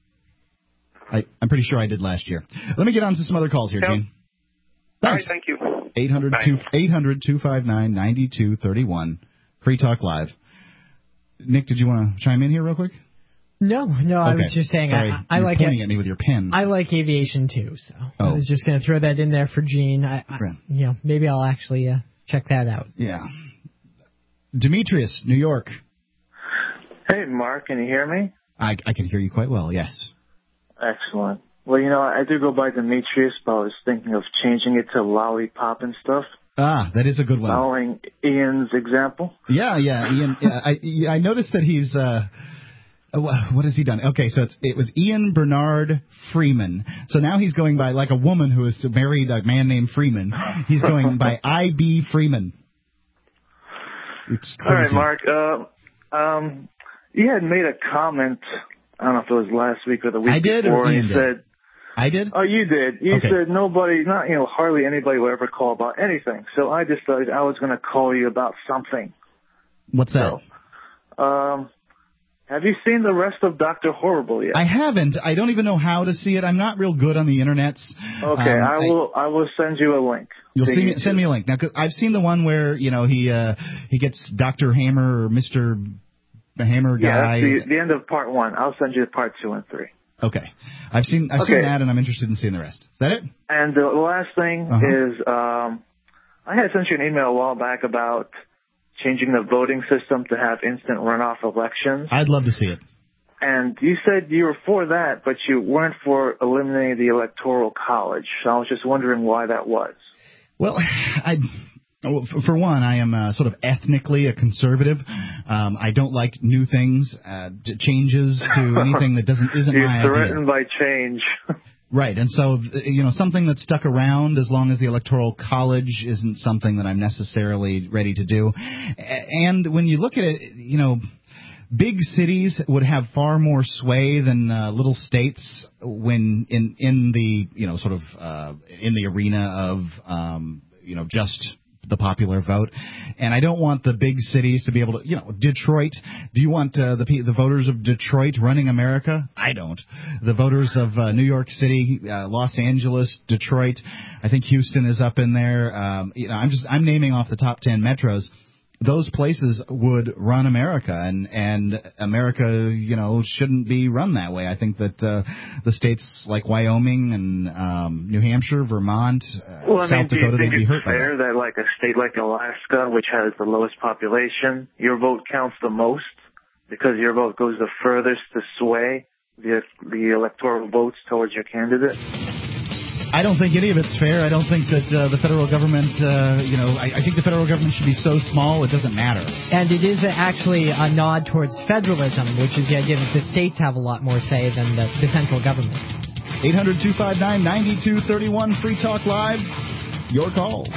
Speaker 1: I, I'm pretty sure I did last year. Let me get on to some other calls here,
Speaker 14: Yep.
Speaker 1: Gene.
Speaker 14: All right,
Speaker 1: Thanks.
Speaker 14: thank you.
Speaker 1: eight hundred two five nine nine two three one. Free Talk Live. Nick, did you want to chime in here real quick?
Speaker 3: No, no, I
Speaker 1: Okay.
Speaker 3: was just saying
Speaker 1: Sorry,
Speaker 3: I, I
Speaker 1: you're
Speaker 3: like
Speaker 1: pointing
Speaker 3: it.
Speaker 1: at me with your pen.
Speaker 3: I like aviation too, so
Speaker 1: Oh.
Speaker 3: I was just going to throw that in there for Gene. I, I,
Speaker 1: Right.
Speaker 3: you know, maybe I'll actually uh, check that out.
Speaker 1: Yeah. Demetrius, New York.
Speaker 11: Hey, Mark, can you hear me?
Speaker 1: I, I can hear you quite well, yes.
Speaker 11: Excellent. Well, you know, I do go by Demetrius, but I was thinking of changing it to Lollipop and stuff.
Speaker 1: Ah, that is a good one.
Speaker 11: Following Ian's example.
Speaker 1: Yeah, yeah, Ian. Yeah, I, I noticed that he's. Uh, what has he done? Okay, so it's, it was Ian Bernard Freeman. So now he's going by, like a woman who has married a man named Freeman. He's going by I B Freeman. It's crazy.
Speaker 11: All right, Mark. Uh, um, you had made a comment. I don't know if it was last week or the week
Speaker 1: I did,
Speaker 11: before.
Speaker 1: or Ian
Speaker 11: and you
Speaker 1: did?
Speaker 11: said
Speaker 1: I did?
Speaker 11: Oh, you did. You
Speaker 1: okay.
Speaker 11: said nobody, not, you know, hardly anybody will ever call about anything. So I decided I was going to call you about something.
Speaker 1: What's that?
Speaker 11: So, um, have you seen the rest of Doctor Horrible yet?
Speaker 1: I haven't. I don't even know how to see it. I'm not real good on the internets.
Speaker 11: Okay,
Speaker 1: um,
Speaker 11: I will. I, I will send you a link.
Speaker 1: You'll see me, send me a link now. Cause I've seen the one where you know he uh, he gets Doctor Hammer or Mister Hammer guy.
Speaker 11: Yeah, that's the, the end of part one. I'll send you part two and three.
Speaker 1: Okay, I've seen I've
Speaker 11: okay.
Speaker 1: seen that, and I'm interested in seeing the rest. Is that it?
Speaker 11: And the last thing
Speaker 1: uh-huh.
Speaker 11: is, um, I had sent you an email a while back about changing the voting system to have instant runoff elections.
Speaker 1: I'd love to see it.
Speaker 11: And you said you were for that, but you weren't for eliminating the Electoral College. So I was just wondering why that was.
Speaker 1: Well, I, for one, I am uh, sort of ethnically a conservative. Um, I don't like new things, uh, changes to anything that doesn't isn't
Speaker 11: You're
Speaker 1: my
Speaker 11: idea.
Speaker 1: idea.
Speaker 11: You're threatened by change.
Speaker 1: Right, and so, you know, something that's stuck around as long as the Electoral College isn't something that I'm necessarily ready to do. And when you look at it, you know, big cities would have far more sway than uh, little states when in in the, you know, sort of uh, in the arena of, um, you know, just the popular vote. And I don't want the big cities to be able to, you know, Detroit. Do you want uh, the the voters of Detroit running America? I don't. The voters of uh, New York City, uh, Los Angeles, Detroit, I think Houston is up in there. Um, you know, I'm just I'm naming off the top ten metros. Those places would run America, and and America, you know, shouldn't be run that way. I think that uh, the states like Wyoming and um, New Hampshire, Vermont, uh,
Speaker 11: well, I
Speaker 1: South
Speaker 11: mean,
Speaker 1: Dakota,
Speaker 11: do you
Speaker 1: they'd be
Speaker 11: think
Speaker 1: hurt
Speaker 11: it's
Speaker 1: by
Speaker 11: fair
Speaker 1: that.
Speaker 11: that like a state like Alaska, which has the lowest population, your vote counts the most because your vote goes the furthest to sway the the electoral votes towards your candidate?
Speaker 1: I don't think any of it's fair. I don't think that uh, the federal government, uh, you know, I, I think the federal government should be so small it doesn't matter.
Speaker 3: And it is actually a nod towards federalism, which is the idea that the states have a lot more say than the, the central government.
Speaker 1: eight hundred, two five nine, nine two three one, Free Talk Live. Your calls.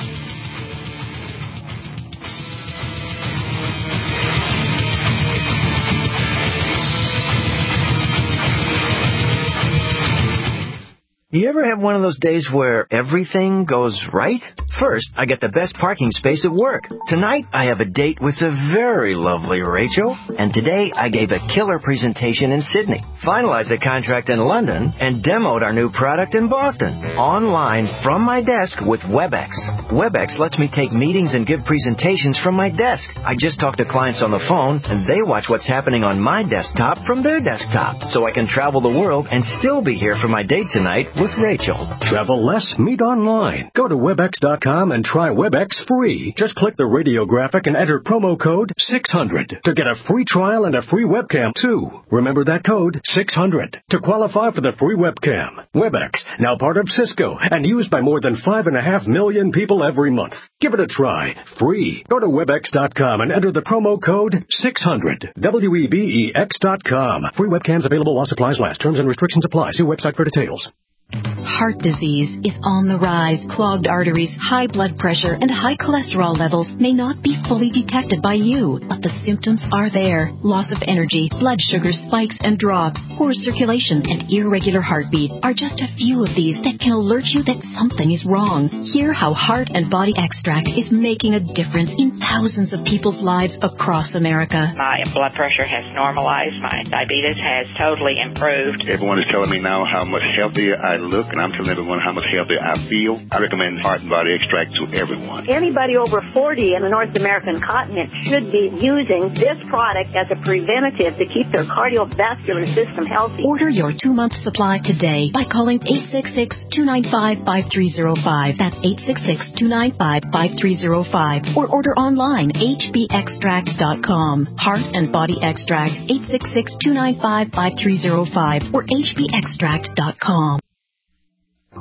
Speaker 15: You ever have one of those days where everything goes right? First, I get the best parking space at work. Tonight, I have a date with the very lovely Rachel. And today, I gave a killer presentation in Sydney, finalized the contract in London, and demoed our new product in Boston. Online, from my desk with WebEx. WebEx lets me take meetings and give presentations from my desk. I just talk to clients on the phone, and they watch what's happening on my desktop from their desktop. So I can travel the world and still be here for my date tonight with Rachel.
Speaker 16: Travel less, meet online. Go to webex dot com and try WebEx free. Just click the radio graphic and enter promo code six hundred to get a free trial and a free webcam, too. Remember that code, six hundred, to qualify for the free webcam. WebEx, now part of Cisco and used by more than five and a half million people every month. Give it a try. Free. Go to webex dot com and enter the promo code six hundred. W E B E X dot com. Free webcams available while supplies last. Terms and restrictions apply. See website for details.
Speaker 17: Heart disease is on the rise. Clogged arteries, high blood pressure, and high cholesterol levels may not be fully detected by you, but the symptoms are there. Loss of energy, blood sugar spikes and drops, poor circulation, and irregular heartbeat are just a few of these that can alert you that something is wrong. Hear how Heart and Body Extract is making a difference in thousands of people's lives across America.
Speaker 18: My blood pressure has normalized. My diabetes has totally improved.
Speaker 19: Everyone is telling me now how much healthier I look, and I'm telling everyone how much healthier I feel. I recommend Heart and Body Extract to everyone.
Speaker 20: Anybody over forty in the North American continent should be using this product as a preventative to keep their cardiovascular system healthy.
Speaker 17: Order your two-month supply today by calling eight six six, two nine five, five three zero five. That's eight six six, two nine five, five three zero five. Or order online, h b extract dot com. Heart and Body Extract, eight six six, two nine five, five three zero five or h b extract dot com.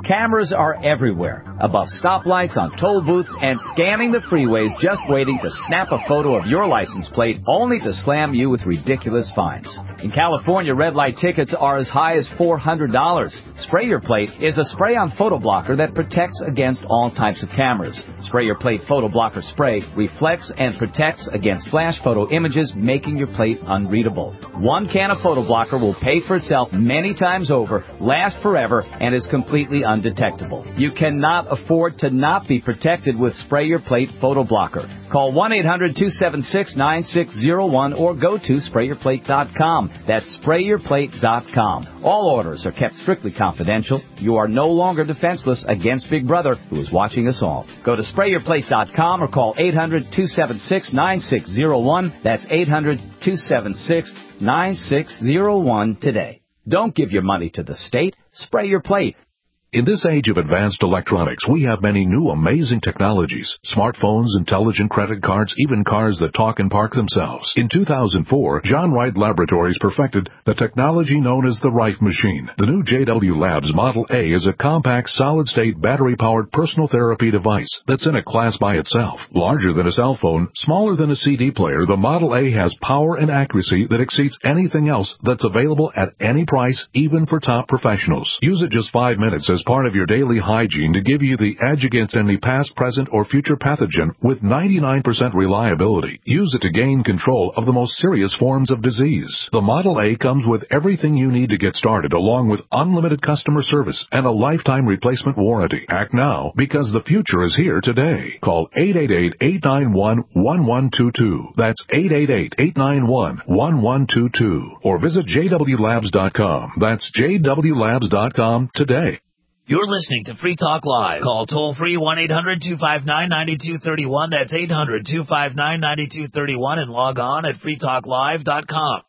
Speaker 21: Cameras are everywhere, above stoplights, on toll booths, and scanning the freeways just waiting to snap a photo of your license plate only to slam you with ridiculous fines. In California, red light tickets are as high as four hundred dollars. Spray Your Plate is a spray-on photo blocker that protects against all types of cameras. Spray Your Plate photo blocker spray reflects and protects against flash photo images, making your plate unreadable. One can of photo blocker will pay for itself many times over, last forever, and is completely undetectable. You cannot afford to not be protected with Spray Your Plate photo blocker. Call one eight hundred two seven six nine six zero one or go to spray your plate dot com. That's spray your plate dot com. All orders are kept strictly confidential. You are no longer defenseless against Big Brother, who is watching us all. Go to spray your plate dot com or call eight hundred two seven six nine six zero one. That's eight hundred two seven six nine six zero one today. Don't give your money to the state. Spray Your Plate.
Speaker 22: In this age of advanced electronics, we have many new amazing technologies. Smartphones, intelligent credit cards, even cars that talk and park themselves. In two thousand four, John Wright Laboratories perfected the technology known as the Wright Machine. The new J W Labs Model A is a compact, solid-state, battery-powered personal therapy device that's in a class by itself. Larger than a cell phone, smaller than a C D player, the Model A has power and accuracy that exceeds anything else that's available at any price, even for top professionals. Use it just five minutes as part of your daily hygiene to give you the edge against any past, present, or future pathogen with ninety-nine percent reliability. Use it to gain control of the most serious forms of disease. The Model A comes with everything you need to get started, along with unlimited customer service and a lifetime replacement warranty. Act now, because the future is here today. Call eight eight eight, eight nine one, one one two two. That's eight eight eight, eight nine one, one one two two. Or visit j w labs dot com. That's j w labs dot com today.
Speaker 7: You're listening to Free Talk Live. Call toll-free one eight hundred two five nine nine two three one. That's eight hundred two five nine nine two three one. And log on at free talk live dot com.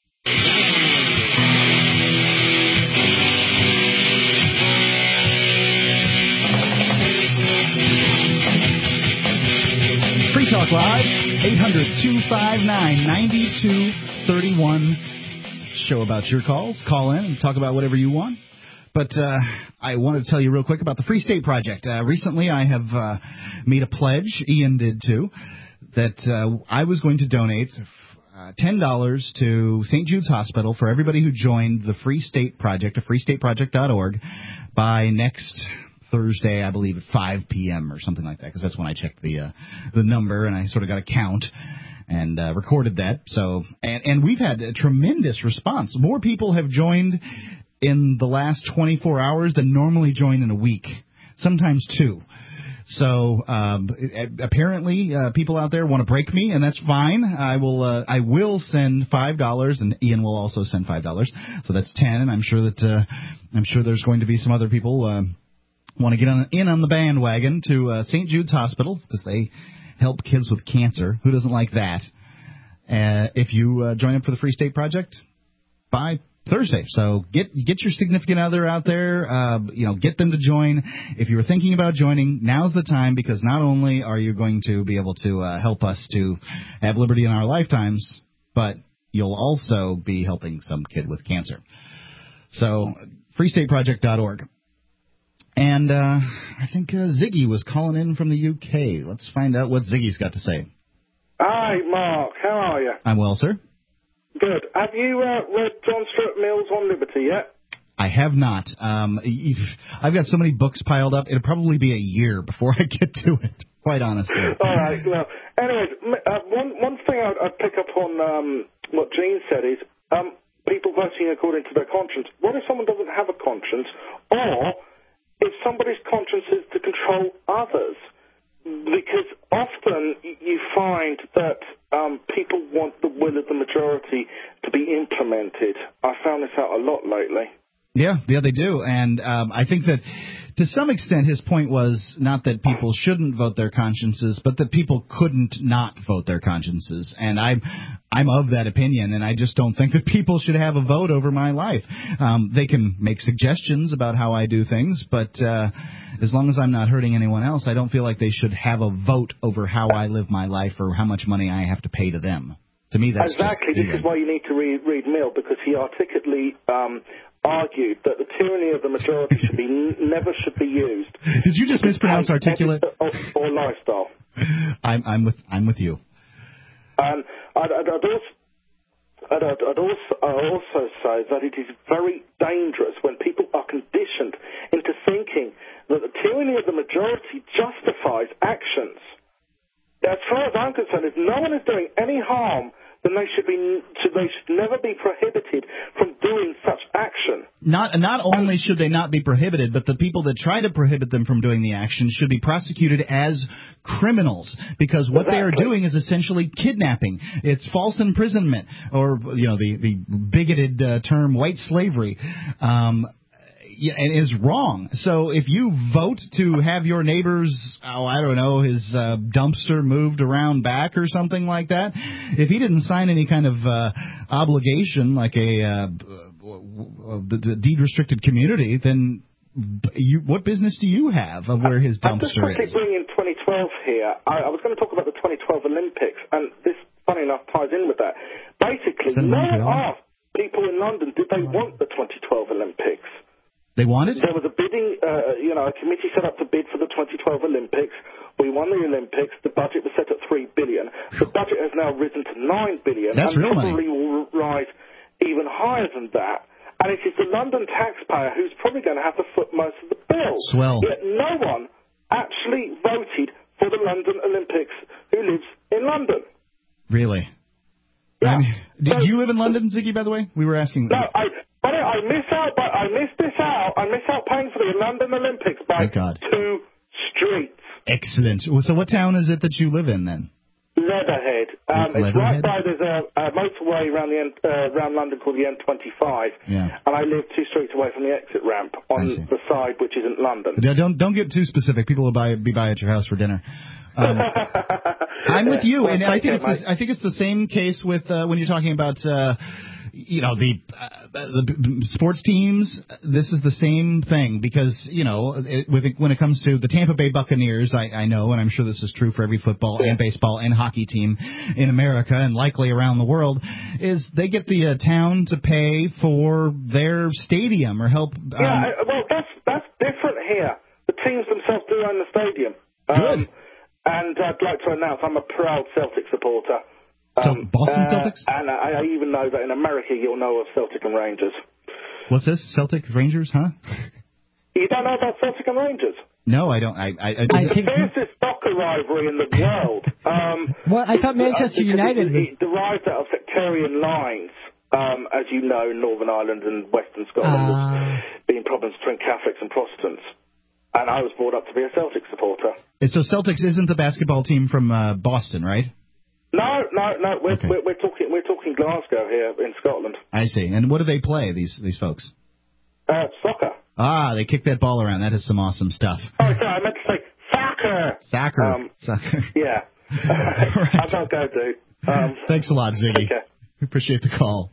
Speaker 1: Free Talk Live, eight hundred two five nine nine two three one. Show about your calls. Call in and talk about whatever you want. But uh, I wanted to tell you real quick about the Free State Project. Uh, recently I have uh, made a pledge, Ian did too, that uh, I was going to donate uh, ten dollars to Saint Jude's Hospital for everybody who joined the Free State Project at free state project dot org by next Thursday, I believe, at five p.m. or something like that, because that's when I checked the uh, the number and I sort of got a count and uh, recorded that. So and, and we've had a tremendous response. More people have joined in the last twenty-four hours than normally join in a week, sometimes two. So um, apparently uh, people out there want to break me, and that's fine. I will uh, I will send five dollars, and Ian will also send five dollars. So that's ten, and I'm sure that uh, I'm sure there's going to be some other people uh, want to get on, in on the bandwagon to uh, Saint Jude's Hospital, because they help kids with cancer. Who doesn't like that? Uh, if you uh, join up for the Free State Project, bye. Thursday. So get get your significant other out there, uh, you know, get them to join. If you were thinking about joining, now's the time, because not only are you going to be able to uh, help us to have liberty in our lifetimes, but you'll also be helping some kid with cancer. So free state project dot org. And uh, I think uh, Ziggy was calling in from the U K. Let's find out what Ziggy's got to say.
Speaker 23: Hi, Mark. How are you?
Speaker 1: I'm well, sir.
Speaker 23: Good. Have you uh, read John Stuart Mill's On Liberty yet?
Speaker 1: I have not. Um, I've got so many books piled up, it'll probably be a year before I get to it, quite honestly.
Speaker 23: All right. Well, anyways, uh, one, one thing I'd, I'd pick up on um, what Gene said is um, people voting according to their conscience. What if someone doesn't have a conscience, or if somebody's conscience is to control others? Because often you find that um, people want the will of the majority to be implemented. I found this out a lot lately.
Speaker 1: Yeah, yeah, they do. And um, I think that to some extent his point was not that people shouldn't vote their consciences, but that people couldn't not vote their consciences. And I'm I'm of that opinion, and I just don't think that people should have a vote over my life. Um, they can make suggestions about how I do things, but uh, as long as I'm not hurting anyone else, I don't feel like they should have a vote over how I live my life or how much money I have to pay to them. To me, that's
Speaker 23: exactly.
Speaker 1: Just
Speaker 23: this is why you need to read, read Mill, because he articulately um, argued that the tyranny of the majority should be never should be used.
Speaker 1: Did you just mispronounce articulate?
Speaker 23: Or, or lifestyle.
Speaker 1: I'm, I'm with I'm with you.
Speaker 23: Um, I'd, I'd, I'd also. And I'd, I'd also, I'd also say that it is very dangerous when people are conditioned into thinking that the tyranny of the majority justifies actions. As far as I'm concerned, if no one is doing any harm, then they should be they should never be prohibited from doing such action.
Speaker 1: Not not only should they not be prohibited, but the people that try to prohibit them from doing the action should be prosecuted as criminals, because what
Speaker 23: exactly.
Speaker 1: they are doing is essentially kidnapping. It's false imprisonment, or you know the the bigoted uh, term white slavery. Um, Yeah, and is wrong. So if you vote to have your neighbor's, oh, I don't know, his uh, dumpster moved around back or something like that, if he didn't sign any kind of uh, obligation like a uh, the deed-restricted community, then you, what business do you have of where his dumpster
Speaker 23: is? I'm just quickly
Speaker 1: is?
Speaker 23: bringing in twenty twelve here. I, I was going to talk about the twenty twelve Olympics, and this, funny enough, ties in with that. Basically, no one asked people in London, did they want the twenty twelve Olympics?
Speaker 1: They wanted?
Speaker 23: There was a bidding, uh, you know, a committee set up to bid for the twenty twelve Olympics. We won the Olympics. The budget was set at three billion dollars. The budget has now risen to nine billion dollars.
Speaker 1: That's
Speaker 23: and
Speaker 1: real
Speaker 23: probably
Speaker 1: money.
Speaker 23: will rise even higher than that. And it is the London taxpayer who's probably going to have to foot most of the bill.
Speaker 1: Swell.
Speaker 23: Yet no one actually voted for the London Olympics who lives in London.
Speaker 1: Really?
Speaker 23: Yeah.
Speaker 1: I mean, did
Speaker 23: So-
Speaker 1: you live in London, Ziggy, by the way? We were asking.
Speaker 23: No, I... But I miss out. But I missed this out. I miss out paying for the London Olympics by
Speaker 1: Thank God.
Speaker 23: two streets.
Speaker 1: Excellent. So what town is it that you live in then?
Speaker 23: Leatherhead. Um, it's
Speaker 1: Leatherhead?
Speaker 23: right by there's a, a motorway around the N, uh, around London called the N twenty-five,
Speaker 1: Yeah.
Speaker 23: and I live two streets away from the exit ramp on the side which isn't London.
Speaker 1: Yeah, Don't don't get too specific. People will buy, be by at your house for dinner. Um, I'm with you,
Speaker 23: Well,
Speaker 1: and I
Speaker 23: take
Speaker 1: think
Speaker 23: care,
Speaker 1: it's the, I think it's the same case with uh, when you're talking about. Uh, You know, the uh, the b- sports teams, this is the same thing because, you know, it, with it, when it comes to the Tampa Bay Buccaneers, I, I know, and I'm sure this is true for every football and baseball and hockey team in America and likely around the world, is they get the uh, town to pay for their stadium or help. Um,
Speaker 23: Yeah, I, well, that's that's different here. The teams themselves do own the stadium. Um,
Speaker 1: Good.
Speaker 23: And I'd like to announce I'm a proud Celtic supporter.
Speaker 1: So,
Speaker 23: Um,
Speaker 1: Boston
Speaker 23: uh,
Speaker 1: Celtics?
Speaker 23: And I, I even know that in America you'll know of Celtic and Rangers.
Speaker 1: What's this? Celtic Rangers, huh?
Speaker 23: You don't know about Celtic and Rangers?
Speaker 1: No, I don't. I, I, I,
Speaker 23: It's the fiercest soccer rivalry in the world. Um,
Speaker 3: Well, I thought Manchester
Speaker 23: because
Speaker 3: United
Speaker 23: It,
Speaker 3: was...
Speaker 23: it derives out of sectarian lines, um, as you know, in Northern Ireland and Western Scotland,
Speaker 3: Uh,
Speaker 23: there's been problems between Catholics and Protestants. And I was brought up to be a Celtic supporter.
Speaker 1: so Celtics isn't the basketball team from uh, Boston, right?
Speaker 23: No, no, no. We're,
Speaker 1: Okay.
Speaker 23: we're, we're talking we're talking Glasgow here in Scotland.
Speaker 1: I see. And what do they play, these these folks?
Speaker 23: Uh, soccer.
Speaker 1: Ah, they kick that ball around. That is some awesome stuff.
Speaker 23: Oh, sorry, I meant to say soccer.
Speaker 1: Soccer.
Speaker 23: Um,
Speaker 1: Soccer.
Speaker 23: Yeah. I don't go, dude. Um,
Speaker 1: Thanks a lot, Ziggy.
Speaker 23: Okay.
Speaker 1: Appreciate the call.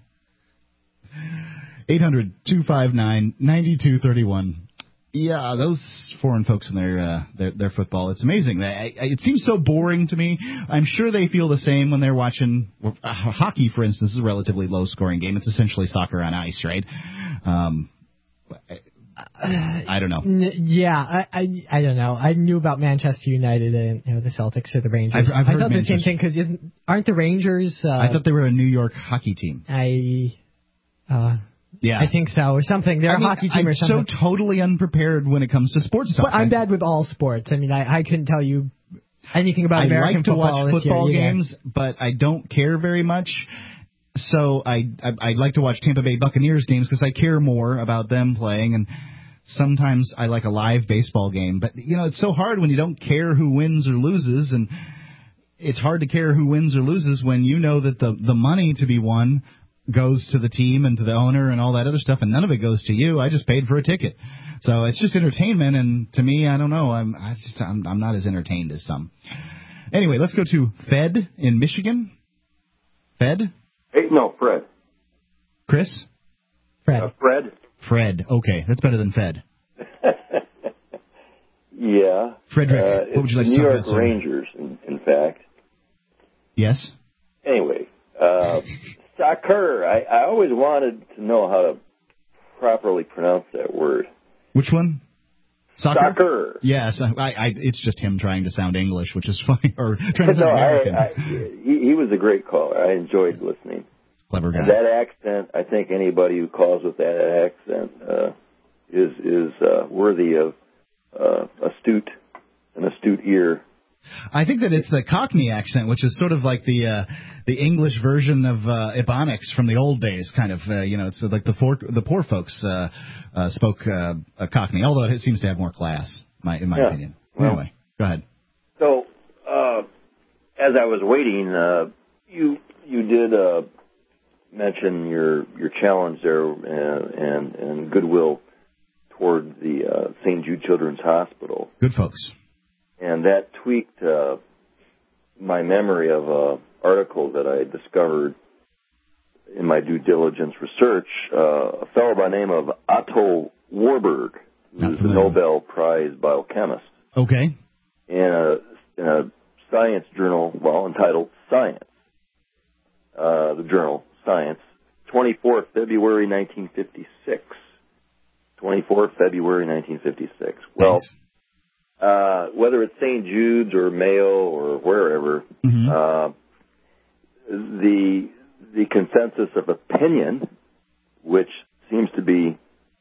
Speaker 1: eight hundred two five nine nine two three one. Yeah, those foreign folks in their uh, their, their football, it's amazing. I, I, it seems so boring to me. I'm sure they feel the same when they're watching uh, hockey, for instance. Is a relatively low-scoring game. It's essentially soccer on ice, right? Um, I, I don't know.
Speaker 3: N- yeah, I, I I don't know. I knew about Manchester United and you know the Celtics or the Rangers.
Speaker 1: I've- I've
Speaker 3: I
Speaker 1: heard
Speaker 3: thought the
Speaker 1: Manchester-
Speaker 3: same thing because aren't the Rangers? Uh,
Speaker 1: I thought they were a New York hockey team.
Speaker 3: I. Uh,
Speaker 1: Yeah.
Speaker 3: I think so, or something. They're
Speaker 1: I
Speaker 3: a
Speaker 1: mean,
Speaker 3: hockey team
Speaker 1: I'm
Speaker 3: or something.
Speaker 1: so totally unprepared when it comes to sports talk.
Speaker 3: But I'm bad with all sports. I mean, I, I couldn't tell you anything about
Speaker 1: I
Speaker 3: American
Speaker 1: like to
Speaker 3: football
Speaker 1: watch
Speaker 3: this year
Speaker 1: football
Speaker 3: either.
Speaker 1: games, but I don't care very much. So I, I I like to watch Tampa Bay Buccaneers games because I care more about them playing, and sometimes I like a live baseball game. But you know, it's so hard when you don't care who wins or loses, and it's hard to care who wins or loses when you know that the the money to be won goes to the team and to the owner and all that other stuff, and none of it goes to you. I just paid for a ticket, so it's just entertainment. And to me, I don't know. I'm I just I'm, I'm not as entertained as some. Anyway, let's go to Fed in Michigan. Fed?
Speaker 2: Hey, no, Fred.
Speaker 1: Chris?
Speaker 3: Fred.
Speaker 2: Uh, Fred?
Speaker 1: Fred. Okay, that's better than Fed.
Speaker 2: Yeah.
Speaker 1: Frederick,
Speaker 2: Uh,
Speaker 1: what would you like
Speaker 2: the
Speaker 1: to
Speaker 2: New
Speaker 1: talk
Speaker 2: York
Speaker 1: about, sir?
Speaker 2: Rangers, in, in fact.
Speaker 1: Yes?
Speaker 2: Anyway, uh, soccer. I, I always wanted to know how to properly pronounce that word.
Speaker 1: Which one? Soccer?
Speaker 2: Soccer.
Speaker 1: Yes, I, I, it's just him trying to sound English, which is funny, or trying to sound
Speaker 2: no,
Speaker 1: American.
Speaker 2: I, I, he, he was a great caller. I enjoyed listening.
Speaker 1: Clever guy.
Speaker 2: And that accent, I think anybody who calls with that accent uh, is is uh, worthy of uh, astute an astute ear.
Speaker 1: I think that it's the Cockney accent, which is sort of like the uh, the English version of uh, Ebonics from the old days, kind of. Uh, you know, it's like the poor the poor folks uh, uh, spoke uh, a Cockney, although it seems to have more class, my, in my
Speaker 2: yeah.
Speaker 1: opinion.
Speaker 2: Well,
Speaker 1: anyway, go ahead.
Speaker 2: So, uh, as I was waiting, uh, you you did uh, mention your your challenge there and and, and goodwill toward the uh, Saint Jude Children's Hospital.
Speaker 1: Good folks.
Speaker 2: And that tweaked uh, my memory of an article that I discovered in my due diligence research. Uh, a fellow by the name of Otto Warburg, who's a Nobel Prize biochemist.
Speaker 1: Okay.
Speaker 2: In a, in a science journal, well, entitled Science. Uh, the journal, Science, twenty-fourth February nineteen fifty-six. twenty-fourth February nineteen fifty-six. Well, uh, whether it's Saint Jude's or Mayo or wherever,
Speaker 1: mm-hmm.
Speaker 2: uh, the the consensus of opinion, which seems to be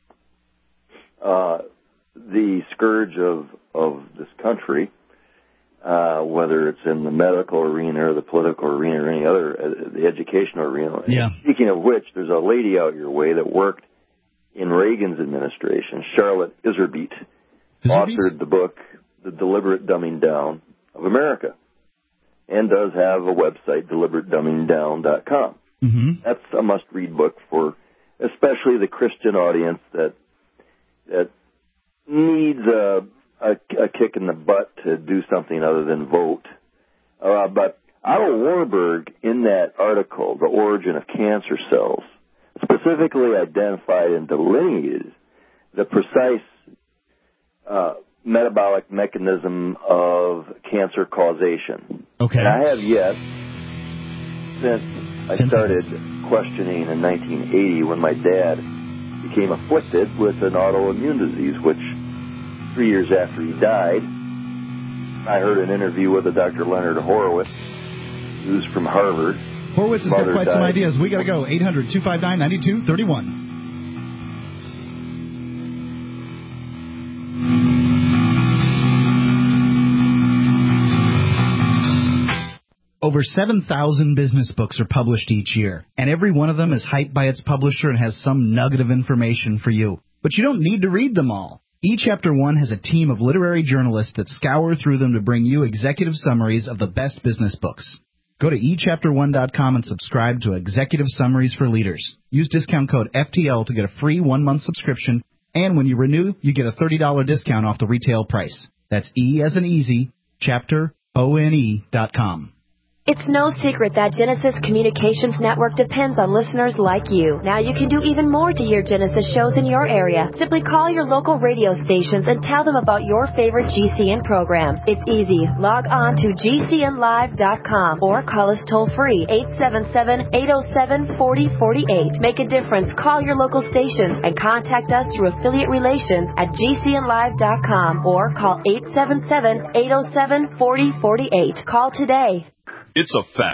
Speaker 2: uh, the scourge of of this country, uh, whether it's in the medical arena or the political arena or any other, uh, the educational arena.
Speaker 1: Yeah.
Speaker 2: Speaking of which, there's a lady out your way that worked in Reagan's administration, Charlotte Iserbyt, authored the book, The Deliberate Dumbing Down of America, and does have a website, deliberate dumbing down dot com.
Speaker 1: Mm-hmm.
Speaker 2: That's a must-read book for especially the Christian audience that that needs a, a, a kick in the butt to do something other than vote. Uh, but Otto Warburg, in that article, The Origin of Cancer Cells, specifically identified and delineated the precise uh, metabolic mechanism of cancer causation.
Speaker 1: Okay.
Speaker 2: And I have yet, since I started questioning in nineteen eighty when my dad became afflicted with an autoimmune disease, which three years after he died, I heard an interview with a Doctor Leonard Horowitz, who's from Harvard.
Speaker 1: Horowitz has got
Speaker 2: Mother
Speaker 1: quite
Speaker 2: died.
Speaker 1: some ideas. We got to go. eight hundred two five nine nine two three one. Over seven thousand business books are published each year, and every one of them is hyped by its publisher and has some nugget of information for you. But you don't need to read them all. eChapter One has a team of literary journalists that scour through them to bring you executive summaries of the best business books. Go to e chapter one dot com and subscribe to Executive Summaries for Leaders. Use discount code F T L to get a free one-month subscription, and when you renew, you get a thirty dollars discount off the retail price. That's E as in easy, chapter O N E dot com.
Speaker 4: It's no secret that Genesis Communications Network depends on listeners like you. Now you can do even more to hear Genesis shows in your area. Simply call your local radio stations and tell them about your favorite G C N programs. It's easy. Log on to G C N live dot com or call us toll free eight seven seven, eight oh seven, four oh four eight. Make a difference. Call your local stations and contact us through affiliate relations at G C N live dot com or call eight seven seven, eight oh seven, four oh four eight. Call today.
Speaker 9: It's a fact.